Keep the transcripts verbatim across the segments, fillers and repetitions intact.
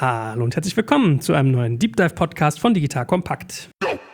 Hallo und herzlich willkommen zu einem neuen Deep Dive Podcast von Digital Kompakt.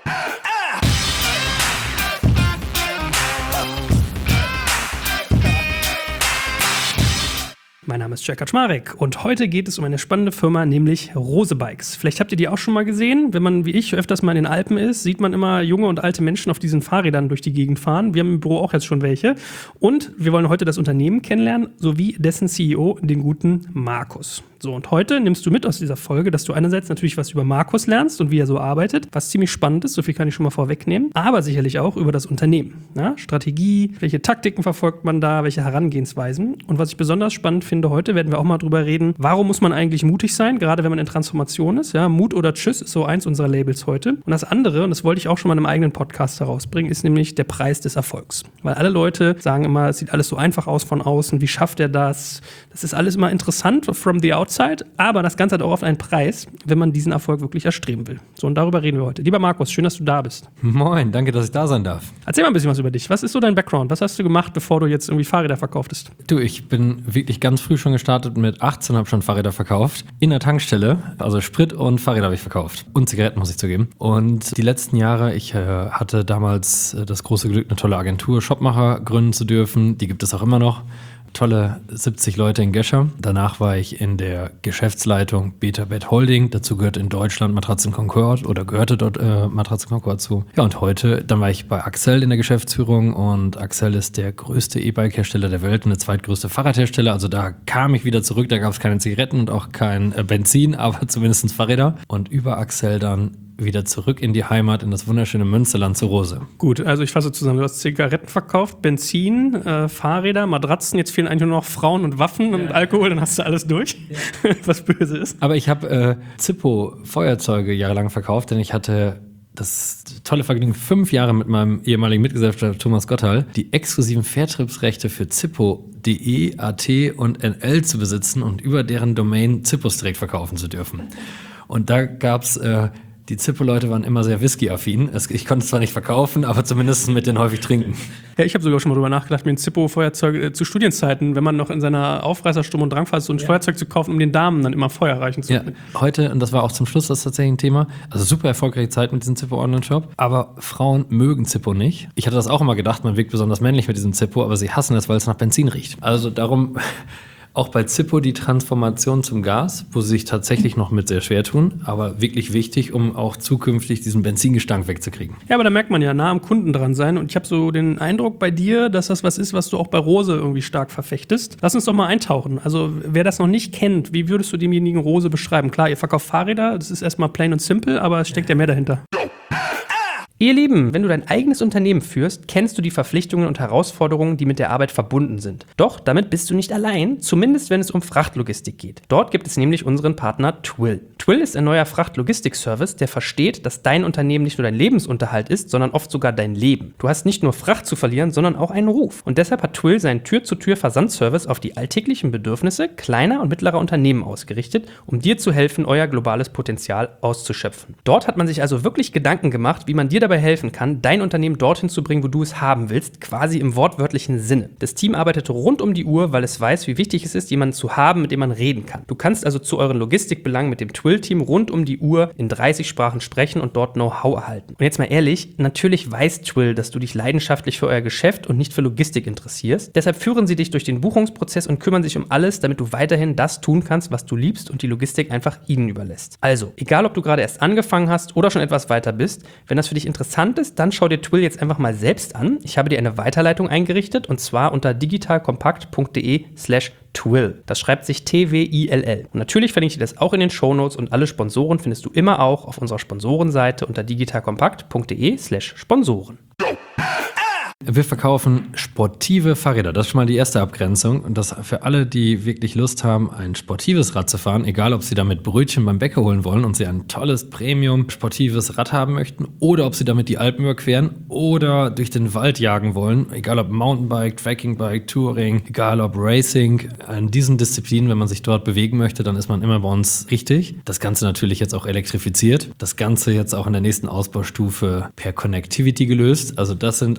Mein Name ist Jörg Kaczmarek und heute geht es um eine spannende Firma, nämlich Rose Bikes. Vielleicht habt ihr die auch schon mal gesehen. Wenn man wie ich öfters mal in den Alpen ist, sieht man immer junge und alte Menschen auf diesen Fahrrädern durch die Gegend fahren. Wir haben im Büro auch jetzt schon welche. Und wir wollen heute das Unternehmen kennenlernen, sowie dessen C E O, den guten Markus. So, und heute nimmst du mit aus dieser Folge, dass du einerseits natürlich was über Markus lernst und wie er so arbeitet, was ziemlich spannend ist, so viel kann ich schon mal vorwegnehmen, aber sicherlich auch über das Unternehmen. Ja, Strategie, welche Taktiken verfolgt man da, welche Herangehensweisen. Und was ich besonders spannend finde heute, werden wir auch mal drüber reden, warum muss man eigentlich mutig sein, gerade wenn man in Transformation ist. Ja, Mut oder Tschüss ist so eins unserer Labels heute. Und das andere, und das wollte ich auch schon mal in einem eigenen Podcast herausbringen, ist nämlich der Preis des Erfolgs. Weil alle Leute sagen immer, es sieht alles so einfach aus von außen, wie schafft er das? Das ist alles immer interessant from the outside, aber das Ganze hat auch oft einen Preis, wenn man diesen Erfolg wirklich erstreben will. So, und darüber reden wir heute. Lieber Markus, schön, dass du da bist. Moin, danke, dass ich da sein darf. Erzähl mal ein bisschen was über dich. Was ist so dein Background? Was hast du gemacht, bevor du jetzt irgendwie Fahrräder verkauftest? Du, ich bin wirklich ganz früh schon gestartet mit achtzehn, habe schon Fahrräder verkauft. In der Tankstelle, also Sprit und Fahrräder habe ich verkauft. Und Zigaretten, muss ich zugeben. Und die letzten Jahre, ich äh, hatte damals äh, das große Glück, eine tolle Agentur, Shopmacher, gründen zu dürfen. Die gibt es auch immer noch. Tolle siebzig Leute in Gescher. Danach war ich in der Geschäftsleitung Betabet Holding. Dazu gehört in Deutschland Matratzen Concord oder gehörte dort äh, Matratzen Concord zu. Ja, und heute, dann war ich bei Accel in der Geschäftsführung und Accel ist der größte E-Bike-Hersteller der Welt und der zweitgrößte Fahrradhersteller. Also da kam ich wieder zurück, da gab es keine Zigaretten und auch kein äh, Benzin, aber zumindest Fahrräder. Und über Accel dann wieder zurück in die Heimat, in das wunderschöne Münsterland zu Rose. Gut, also ich fasse zusammen. Du hast Zigaretten verkauft, Benzin, äh, Fahrräder, Matratzen, jetzt fehlen eigentlich nur noch Frauen und Waffen und ja. Alkohol, dann hast du alles durch, ja. Was böse ist. Aber ich habe äh, Zippo-Feuerzeuge jahrelang verkauft, denn ich hatte das tolle Vergnügen, fünf Jahre mit meinem ehemaligen Mitgesellschafter Thomas Gotthall die exklusiven Vertriebsrechte für Zippo punkt de, A T und N L zu besitzen und über deren Domain Zippos direkt verkaufen zu dürfen. Und da gab's äh, die Zippo-Leute waren immer sehr Whisky-affin. Ich konnte es zwar nicht verkaufen, aber zumindest mit denen häufig trinken. Ja, ich habe sogar schon mal drüber nachgedacht, mir ein Zippo-Feuerzeug äh, zu Studienzeiten, wenn man noch in seiner Aufreißersturm- und Drangphase so ein ja. Feuerzeug zu kaufen, um den Damen dann immer Feuer reichen zu können. Ja, heute, und das war auch zum Schluss das tatsächlich ein Thema, also super erfolgreiche Zeit mit diesem Zippo-Online-Shop, aber Frauen mögen Zippo nicht. Ich hatte das auch immer gedacht, man wirkt besonders männlich mit diesem Zippo, aber sie hassen es, weil es nach Benzin riecht. Also darum auch bei Zippo die Transformation zum Gas, wo sie sich tatsächlich noch mit sehr schwer tun, aber wirklich wichtig, um auch zukünftig diesen Benzingestank wegzukriegen. Ja, aber da merkt man ja, nah am Kunden dran sein. Und ich habe so den Eindruck bei dir, dass das was ist, was du auch bei Rose irgendwie stark verfechtest. Lass uns doch mal eintauchen. Also wer das noch nicht kennt, wie würdest du demjenigen Rose beschreiben? Klar, ihr verkauft Fahrräder, das ist erstmal plain und simple, aber es steckt ja mehr dahinter. Ihr Lieben, wenn du dein eigenes Unternehmen führst, kennst du die Verpflichtungen und Herausforderungen, die mit der Arbeit verbunden sind. Doch damit bist du nicht allein, zumindest wenn es um Frachtlogistik geht. Dort gibt es nämlich unseren Partner Twill. Twill ist ein neuer Frachtlogistik-Service, der versteht, dass dein Unternehmen nicht nur dein Lebensunterhalt ist, sondern oft sogar dein Leben. Du hast nicht nur Fracht zu verlieren, sondern auch einen Ruf. Und deshalb hat Twill seinen Tür-zu-Tür-Versandservice auf die alltäglichen Bedürfnisse kleiner und mittlerer Unternehmen ausgerichtet, um dir zu helfen, euer globales Potenzial auszuschöpfen. Dort hat man sich also wirklich Gedanken gemacht, wie man dir dabei helfen kann, dein Unternehmen dorthin zu bringen, wo du es haben willst, quasi im wortwörtlichen Sinne. Das Team arbeitet rund um die Uhr, weil es weiß, wie wichtig es ist, jemanden zu haben, mit dem man reden kann. Du kannst also zu euren Logistikbelangen mit dem Twill-Team rund um die Uhr in dreißig Sprachen sprechen und dort Know-how erhalten. Und jetzt mal ehrlich, natürlich weiß Twill, dass du dich leidenschaftlich für euer Geschäft und nicht für Logistik interessierst. Deshalb führen sie dich durch den Buchungsprozess und kümmern sich um alles, damit du weiterhin das tun kannst, was du liebst und die Logistik einfach ihnen überlässt. Also, egal ob du gerade erst angefangen hast oder schon etwas weiter bist, wenn das für dich interessant ist, dann schau dir Twill jetzt einfach mal selbst an. Ich habe dir eine Weiterleitung eingerichtet und zwar unter digitalkompakt punkt de slash Twill. Das schreibt sich T W I L L. Und natürlich verlinke ich dir das auch in den Shownotes und alle Sponsoren findest du immer auch auf unserer Sponsorenseite unter digitalkompakt punkt de slash Sponsoren. Wir verkaufen sportive Fahrräder. Das ist schon mal die erste Abgrenzung. Und das für alle, die wirklich Lust haben, ein sportives Rad zu fahren, egal ob sie damit Brötchen beim Bäcker holen wollen und sie ein tolles Premium-sportives Rad haben möchten oder ob sie damit die Alpen überqueren oder durch den Wald jagen wollen, egal ob Mountainbike, Trekkingbike, Touring, egal ob Racing. In diesen Disziplinen, wenn man sich dort bewegen möchte, dann ist man immer bei uns richtig. Das Ganze natürlich jetzt auch elektrifiziert. Das Ganze jetzt auch in der nächsten Ausbaustufe per Connectivity gelöst. Also das sind alles die Themen.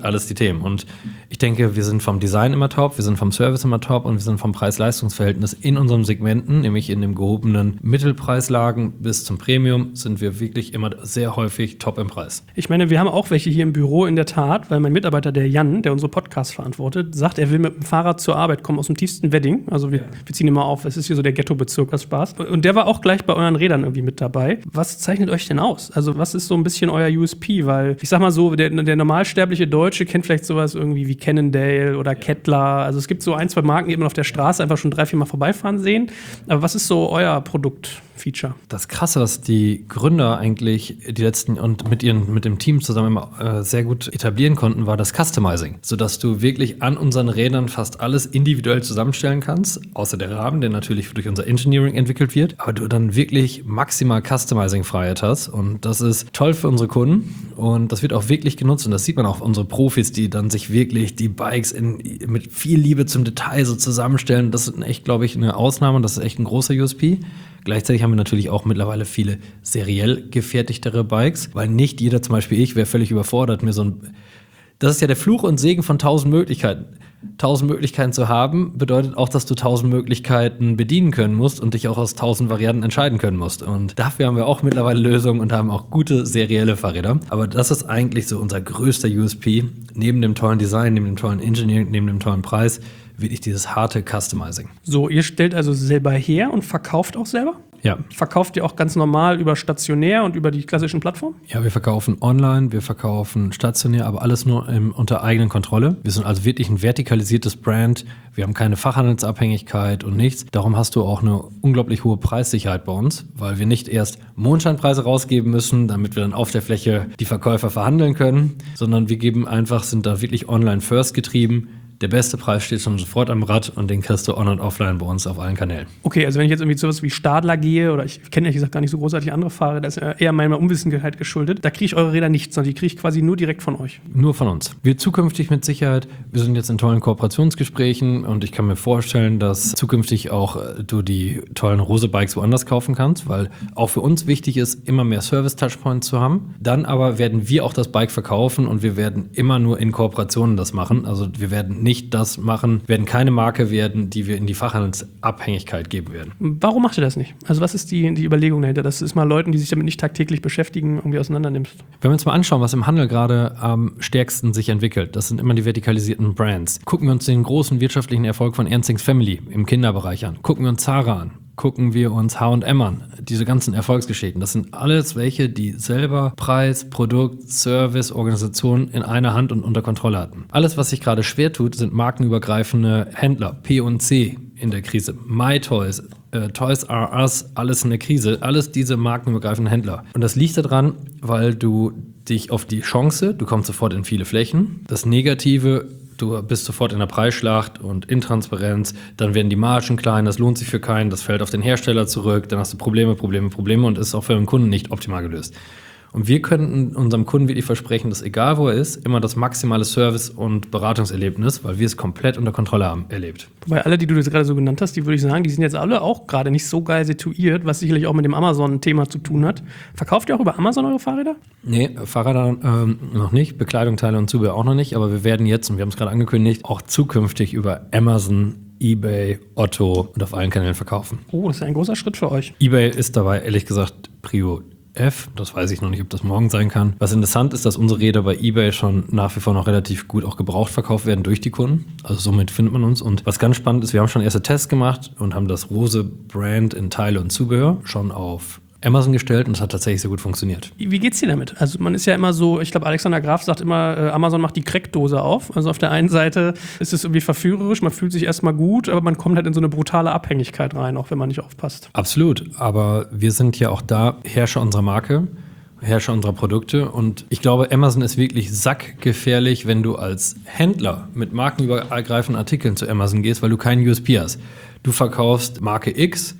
extrem. Und ich denke, wir sind vom Design immer top, wir sind vom Service immer top und wir sind vom Preis-Leistungs-Verhältnis in unseren Segmenten, nämlich in dem gehobenen Mittelpreislagen bis zum Premium, sind wir wirklich immer sehr häufig top im Preis. Ich meine, wir haben auch welche hier im Büro in der Tat, weil mein Mitarbeiter, der Jan, der unsere Podcasts verantwortet, sagt, er will mit dem Fahrrad zur Arbeit kommen aus dem tiefsten Wedding. Also wir, ja. wir ziehen immer auf, es ist hier so der Ghetto-Bezirk, das Spaß. Und der war auch gleich bei euren Rädern irgendwie mit dabei. Was zeichnet euch denn aus? Also was ist so ein bisschen euer U S P? Weil ich sag mal so, der, der normalsterbliche Deutsche kennt vielleicht sowas irgendwie wie Cannondale oder ja. Kettler. Also es gibt so ein, zwei Marken, die man auf der Straße einfach schon drei, vier Mal vorbeifahren sehen. Aber was ist so euer Produktfeature? Das Krasse, was die Gründer eigentlich die letzten und mit ihren mit dem Team zusammen immer äh, sehr gut etablieren konnten, war das Customizing, sodass du wirklich an unseren Rädern fast alles individuell zusammenstellen kannst, außer der Rahmen, der natürlich durch unser Engineering entwickelt wird, aber du dann wirklich maximal Customizing-Freiheit hast und das ist toll für unsere Kunden und das wird auch wirklich genutzt und das sieht man auch unsere Profis, die dann sich wirklich die Bikes in, mit viel Liebe zum Detail so zusammenstellen. Das ist echt, glaube ich, eine Ausnahme und das ist echt ein großer U S P. Gleichzeitig haben wir natürlich auch mittlerweile viele seriell gefertigtere Bikes, weil nicht jeder, zum Beispiel ich, wäre völlig überfordert, mir so ein... Das ist ja der Fluch und Segen von tausend Möglichkeiten. Tausend Möglichkeiten zu haben, bedeutet auch, dass du tausend Möglichkeiten bedienen können musst und dich auch aus tausend Varianten entscheiden können musst. Und dafür haben wir auch mittlerweile Lösungen und haben auch gute serielle Fahrräder. Aber das ist eigentlich so unser größter U S P. Neben dem tollen Design, neben dem tollen Engineering, neben dem tollen Preis, wirklich dieses harte Customizing. So, ihr stellt also selber her und verkauft auch selber? Ja. Verkauft ihr auch ganz normal über stationär und über die klassischen Plattformen? Ja, wir verkaufen online, wir verkaufen stationär, aber alles nur im, unter eigenen Kontrolle. Wir sind also wirklich ein vertikalisiertes Brand. Wir haben keine Fachhandelsabhängigkeit und nichts. Darum hast du auch eine unglaublich hohe Preissicherheit bei uns, weil wir nicht erst Mondscheinpreise rausgeben müssen, damit wir dann auf der Fläche die Verkäufer verhandeln können, sondern wir geben einfach, sind da wirklich online first getrieben. Der beste Preis steht schon sofort am Rad und den kriegst du on- und offline bei uns auf allen Kanälen. Okay, also wenn ich jetzt irgendwie zu sowas wie Stadler gehe oder ich kenne ehrlich gesagt gar nicht so großartig andere Fahrer, das ist eher meiner Unwissenheit geschuldet, da kriege ich eure Räder nicht, sondern die kriege ich quasi nur direkt von euch. Nur von uns. Wir zukünftig mit Sicherheit, wir sind jetzt in tollen Kooperationsgesprächen und ich kann mir vorstellen, dass zukünftig auch du die tollen Rose-Bikes woanders kaufen kannst, weil auch für uns wichtig ist, immer mehr Service-Touchpoints zu haben. Dann aber werden wir auch das Bike verkaufen und wir werden immer nur in Kooperationen das machen. Also wir werden nicht nicht das machen, werden keine Marke werden, die wir in die Fachhandelsabhängigkeit geben werden. Warum macht ihr das nicht? Also was ist die, die Überlegung dahinter, dass du es mal Leuten, die sich damit nicht tagtäglich beschäftigen, irgendwie auseinandernimmst? Wenn wir uns mal anschauen, was im Handel gerade am stärksten sich entwickelt, das sind immer die vertikalisierten Brands. Gucken wir uns den großen wirtschaftlichen Erfolg von Ernstings Family im Kinderbereich an. Gucken wir uns Zara an. Gucken wir uns H und M an, diese ganzen Erfolgsgeschichten. Das sind alles welche, die selber Preis, Produkt, Service, Organisation in einer Hand und unter Kontrolle hatten. Alles, was sich gerade schwer tut, sind markenübergreifende Händler, P und C in der Krise, MyToys, äh, Toys R Us, alles in der Krise, alles diese markenübergreifenden Händler. Und das liegt daran, weil du dich auf die Chance, du kommst sofort in viele Flächen, das Negative, du bist sofort in der Preisschlacht und Intransparenz, dann werden die Margen klein, das lohnt sich für keinen, das fällt auf den Hersteller zurück, dann hast du Probleme, Probleme, Probleme und ist auch für den Kunden nicht optimal gelöst. Und wir könnten unserem Kunden wirklich versprechen, dass egal wo er ist, immer das maximale Service- und Beratungserlebnis, weil wir es komplett unter Kontrolle haben, erlebt. Wobei alle, die du jetzt gerade so genannt hast, die würde ich sagen, die sind jetzt alle auch gerade nicht so geil situiert, was sicherlich auch mit dem Amazon-Thema zu tun hat. Verkauft ihr auch über Amazon eure Fahrräder? Nee, Fahrräder ähm, noch nicht, Bekleidung, Teile und Zubehör auch noch nicht, aber wir werden jetzt, und wir haben es gerade angekündigt, auch zukünftig über Amazon, eBay, Otto und auf allen Kanälen verkaufen. Oh, das ist ein großer Schritt für euch. eBay ist dabei, ehrlich gesagt, Prio F, das weiß ich noch nicht, ob das morgen sein kann. Was interessant ist, dass unsere Räder bei eBay schon nach wie vor noch relativ gut auch gebraucht verkauft werden durch die Kunden. Also somit findet man uns. Und was ganz spannend ist, wir haben schon erste Tests gemacht und haben das Rose-Brand in Teile und Zubehör schon auf Amazon gestellt und es hat tatsächlich sehr gut funktioniert. Wie geht's dir damit? Also man ist ja immer so, ich glaube Alexander Graf sagt immer, äh, Amazon macht die Crackdose auf. Also auf der einen Seite ist es irgendwie verführerisch, man fühlt sich erstmal gut, aber man kommt halt in so eine brutale Abhängigkeit rein, auch wenn man nicht aufpasst. Absolut, aber wir sind ja auch da Herrscher unserer Marke, Herrscher unserer Produkte und ich glaube, Amazon ist wirklich sackgefährlich, wenn du als Händler mit markenübergreifenden Artikeln zu Amazon gehst, weil du keinen U S P hast. Du verkaufst Marke X,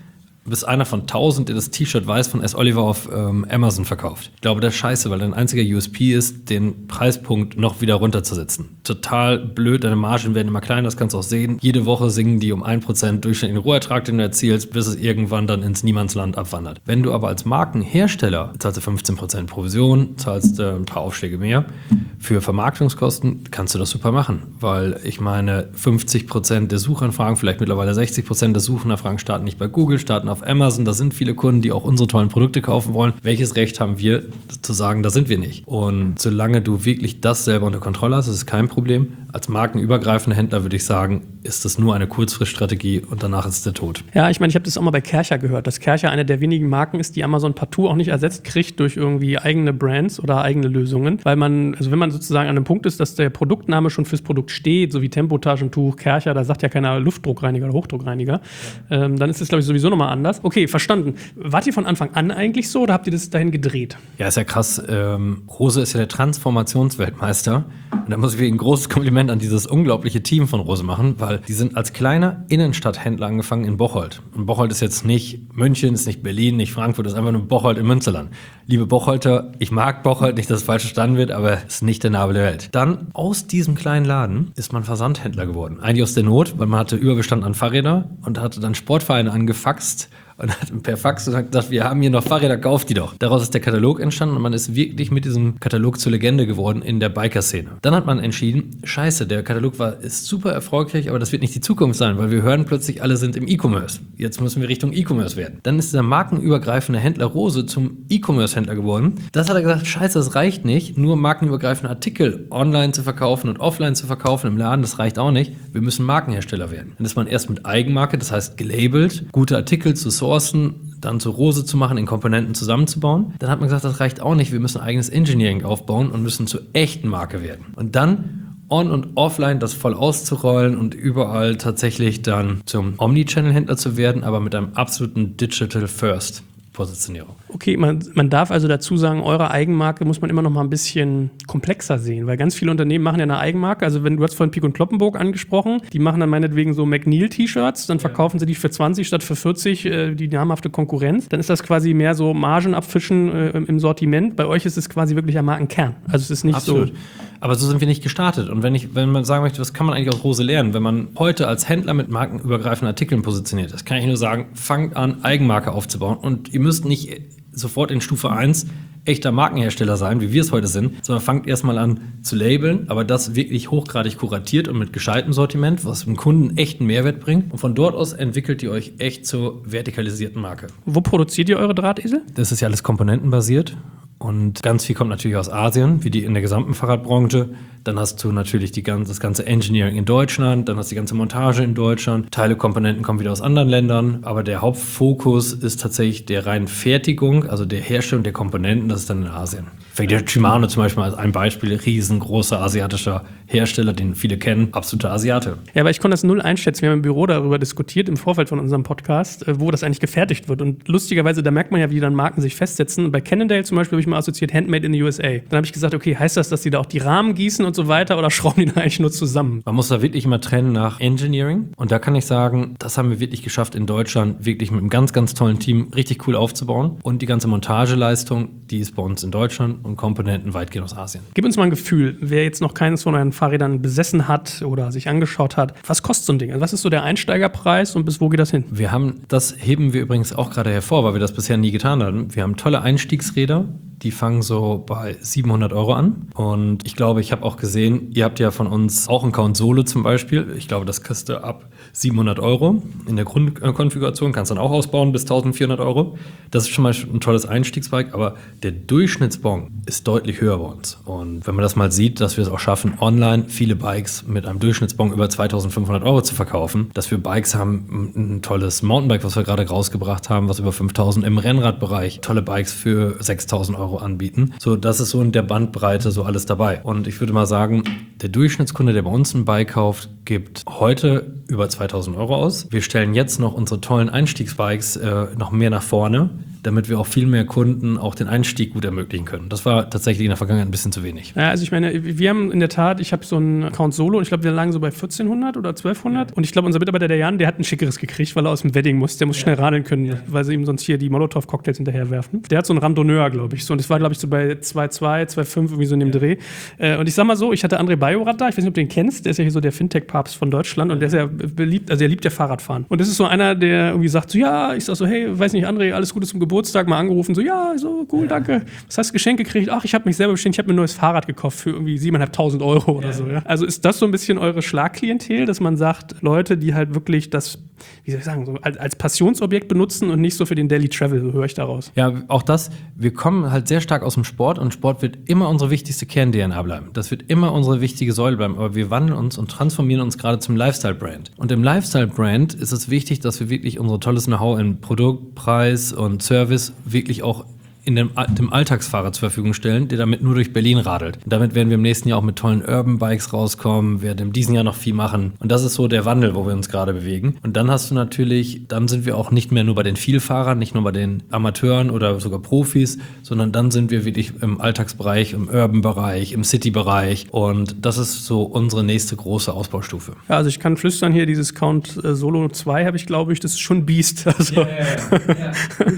Du bist einer von tausend, der das T-Shirt weiß von S. Oliver auf ähm, Amazon verkauft. Ich glaube, das ist scheiße, weil dein einziger U S P ist, den Preispunkt noch wieder runterzusetzen. Total blöd, deine Margen werden immer kleiner, das kannst du auch sehen. Jede Woche singen die um ein Prozent durchschnittlichen Rohertrag, den du erzielst, bis es irgendwann dann ins Niemandsland abwandert. Wenn du aber als Markenhersteller zahlst du fünfzehn Prozent Provision, zahlst äh, ein paar Aufschläge mehr. Für Vermarktungskosten kannst du das super machen, weil ich meine, fünfzig Prozent der Suchanfragen, vielleicht mittlerweile sechzig Prozent der Suchanfragen starten nicht bei Google, starten auf Amazon. Da sind viele Kunden, die auch unsere tollen Produkte kaufen wollen. Welches Recht haben wir zu sagen, da sind wir nicht? Und solange du wirklich das selber unter Kontrolle hast, ist es kein Problem. Als markenübergreifender Händler würde ich sagen, ist das nur eine Kurzfriststrategie und danach ist der Tod. Ja, ich meine, ich habe das auch mal bei Kärcher gehört, dass Kärcher eine der wenigen Marken ist, die Amazon partout auch nicht ersetzt kriegt durch irgendwie eigene Brands oder eigene Lösungen, weil man, also wenn man sozusagen an einem Punkt ist, dass der Produktname schon fürs Produkt steht, so wie Tempotaschentuch, Kärcher, da sagt ja keiner Luftdruckreiniger oder Hochdruckreiniger, ja. ähm, dann ist es, glaube ich, sowieso nochmal anders. Okay, verstanden. Wart ihr von Anfang an eigentlich so oder habt ihr das dahin gedreht? Ja, ist ja krass. Ähm, Rose ist ja der Transformationsweltmeister und da muss ich wirklich ein großes Kompliment an dieses unglaubliche Team von Rose machen, weil die sind als kleiner Innenstadthändler angefangen in Bocholt. Und Bocholt ist jetzt nicht München, ist nicht Berlin, nicht Frankfurt, ist einfach nur Bocholt im Münsterland. Liebe Bocholter, ich mag Bocholt, nicht, dass es falsch verstanden wird, aber es ist nicht der Nabel der Welt. Dann aus diesem kleinen Laden ist man Versandhändler geworden. Eigentlich aus der Not, weil man hatte Überbestand an Fahrräder und hatte dann Sportvereine angefaxt und hat per Fax und hat gesagt, wir haben hier noch Fahrräder, kauft die doch. Daraus ist der Katalog entstanden und man ist wirklich mit diesem Katalog zur Legende geworden in der Biker-Szene. Dann hat man entschieden, scheiße, der Katalog war, ist super erfolgreich, aber das wird nicht die Zukunft sein, weil wir hören plötzlich, alle sind im E-Commerce. Jetzt müssen wir Richtung E-Commerce werden. Dann ist der markenübergreifende Händler Rose zum E-Commerce-Händler geworden. Das hat er gesagt, scheiße, das reicht nicht, nur markenübergreifende Artikel online zu verkaufen und offline zu verkaufen im Laden, das reicht auch nicht. Wir müssen Markenhersteller werden. Dann ist man erst mit Eigenmarke, das heißt gelabelt, gute Artikel zu sourcen, dann zu Rose zu machen, in Komponenten zusammenzubauen. Dann hat man gesagt, das reicht auch nicht, wir müssen eigenes Engineering aufbauen und müssen zur echten Marke werden. Und dann on- und offline das voll auszurollen und überall tatsächlich dann zum Omnichannel-Händler zu werden, aber mit einem absoluten Digital-First. Positionierung. Okay, man, man darf also dazu sagen, eure Eigenmarke muss man immer noch mal ein bisschen komplexer sehen, weil ganz viele Unternehmen machen ja eine Eigenmarke. Also wenn du hast vorhin Pik und Kloppenburg angesprochen, die machen dann meinetwegen so McNeil-T-Shirts, dann verkaufen ja. sie die für zwanzig statt für vierzig, äh, die namhafte Konkurrenz. Dann ist das quasi mehr so Margen abfischen äh, im Sortiment. Bei euch ist es quasi wirklich ein Markenkern. Also es ist nicht Absolut. so... Aber so sind wir nicht gestartet. Und wenn ich, wenn man sagen möchte, was kann man eigentlich aus Rose lernen, wenn man heute als Händler mit markenübergreifenden Artikeln positioniert ist, kann ich nur sagen, fangt an, Eigenmarke aufzubauen. Und ihr müsst nicht sofort in Stufe eins echter Markenhersteller sein, wie wir es heute sind, sondern fangt erstmal an zu labeln, aber das wirklich hochgradig kuratiert und mit gescheitem Sortiment, was dem Kunden echten Mehrwert bringt. Und von dort aus entwickelt ihr euch echt zur vertikalisierten Marke. Wo produziert ihr eure Drahtesel? Das ist ja alles komponentenbasiert. Und ganz viel kommt natürlich aus Asien, wie die in der gesamten Fahrradbranche. Dann hast du natürlich die ganze, das ganze Engineering in Deutschland, dann hast du die ganze Montage in Deutschland. Teile Komponenten kommen wieder aus anderen Ländern, aber der Hauptfokus ist tatsächlich der reinen Fertigung, also der Herstellung der Komponenten, das ist dann in Asien. Der Shimano zum Beispiel als ein Beispiel, riesengroßer asiatischer Hersteller, den viele kennen, absoluter Asiate. Ja, aber ich konnte das null einschätzen. Wir haben im Büro darüber diskutiert, im Vorfeld von unserem Podcast, wo das eigentlich gefertigt wird. Und lustigerweise, da merkt man ja, wie dann Marken sich festsetzen. Und bei Cannondale zum Beispiel habe ich mal assoziiert, Handmade in the U S A. Dann habe ich gesagt, okay, heißt das, dass die da auch die Rahmen gießen und so weiter oder schrauben die da eigentlich nur zusammen? Man muss da wirklich immer trennen nach Engineering. Und da kann ich sagen, das haben wir wirklich geschafft in Deutschland, wirklich mit einem ganz, ganz tollen Team richtig cool aufzubauen. Und die ganze Montageleistung, die ist bei uns in Deutschland und Komponenten weitgehend aus Asien. Gib uns mal ein Gefühl, wer jetzt noch keines von euren Fahrrädern besessen hat oder sich angeschaut hat, was kostet so ein Ding? Also was ist so der Einsteigerpreis und bis wo geht das hin? Wir haben, das heben wir übrigens auch gerade hervor, weil wir das bisher nie getan hatten. Wir haben tolle Einstiegsräder, die fangen so bei siebenhundert Euro an. Und ich glaube, ich habe auch gesehen, ihr habt ja von uns auch einen Count Solo zum Beispiel. Ich glaube, das kriegst du ab siebenhundert Euro. In der Grundkonfiguration kannst du dann auch ausbauen bis eintausendvierhundert Euro. Das ist schon mal ein tolles Einstiegsbike, aber der Durchschnittsbon ist deutlich höher bei uns. Und wenn man das mal sieht, dass wir es auch schaffen, online viele Bikes mit einem Durchschnittsbon über zweitausendfünfhundert Euro zu verkaufen, dass wir Bikes haben, ein tolles Mountainbike, was wir gerade rausgebracht haben, was über fünftausend im Rennradbereich, tolle Bikes für sechstausend Euro anbieten. So, das ist so in der Bandbreite so alles dabei. Und ich würde mal sagen, der Durchschnittskunde, der bei uns ein Bike kauft, gibt heute über zweitausend Euro aus. Wir stellen jetzt noch unsere tollen Einstiegsbikes äh, noch mehr nach vorne. damit wir auch viel mehr Kunden auch den Einstieg gut ermöglichen können. Das war tatsächlich in der Vergangenheit ein bisschen zu wenig. Ja, also ich meine, wir haben in der Tat, ich habe so einen Account Solo und ich glaube, wir lagen so bei vierzehnhundert oder zwölfhundert und ich glaube, unser Mitarbeiter, der Jan, der hat ein schickeres gekriegt, weil er aus dem Wedding muss. Der muss ja. schnell radeln können, ja. weil sie ihm sonst hier die Molotow-Cocktails hinterher werfen. Der hat so einen Randonneur, glaube ich. So, und das war, glaube ich, so bei zwei Komma zwei, zwei Komma fünf, irgendwie so in dem ja. Dreh. Äh, und ich sag mal so, ich hatte André Bajorat da, ich weiß nicht, ob du den kennst, der ist ja hier so der Fintech-Papst von Deutschland und der ist ja beliebt, also er liebt ja Fahrradfahren. Und das ist so einer, der irgendwie sagt so, ja, ich sag so, hey, weiß nicht, André, alles Gute zum Geburtstag, mal angerufen, so, ja, so, cool, ja. danke. Was hast du Geschenk gekriegt? Ach, ich habe mich selber beschenkt, ich habe mir ein neues Fahrrad gekauft für irgendwie siebeneinhalbtausend Euro oder ja. so. Ja? Also ist das so ein bisschen eure Schlagklientel, dass man sagt, Leute, die halt wirklich das, wie soll ich sagen, so als, als Passionsobjekt benutzen und nicht so für den Daily Travel, so höre ich daraus. Ja, auch das, wir kommen halt sehr stark aus dem Sport und Sport wird immer unsere wichtigste Kern-D N A bleiben. Das wird immer unsere wichtige Säule bleiben, aber wir wandeln uns und transformieren uns gerade zum Lifestyle-Brand. Und im Lifestyle-Brand ist es wichtig, dass wir wirklich unser tolles Know-how in Produkt, Preis und Service wirklich auch in dem, dem Alltagsfahrer zur Verfügung stellen, der damit nur durch Berlin radelt. Und damit werden wir im nächsten Jahr auch mit tollen Urban Bikes rauskommen, werden in diesem Jahr noch viel machen. Und das ist so der Wandel, wo wir uns gerade bewegen. Und dann hast du natürlich, dann sind wir auch nicht mehr nur bei den Vielfahrern, nicht nur bei den Amateuren oder sogar Profis, sondern dann sind wir wirklich im Alltagsbereich, im Urban-Bereich, im City-Bereich. Und das ist so unsere nächste große Ausbaustufe. Ja, also ich kann flüstern hier, dieses Count äh, Solo zwei habe ich, glaube ich, das ist schon Biest. Also. Yeah, yeah, yeah.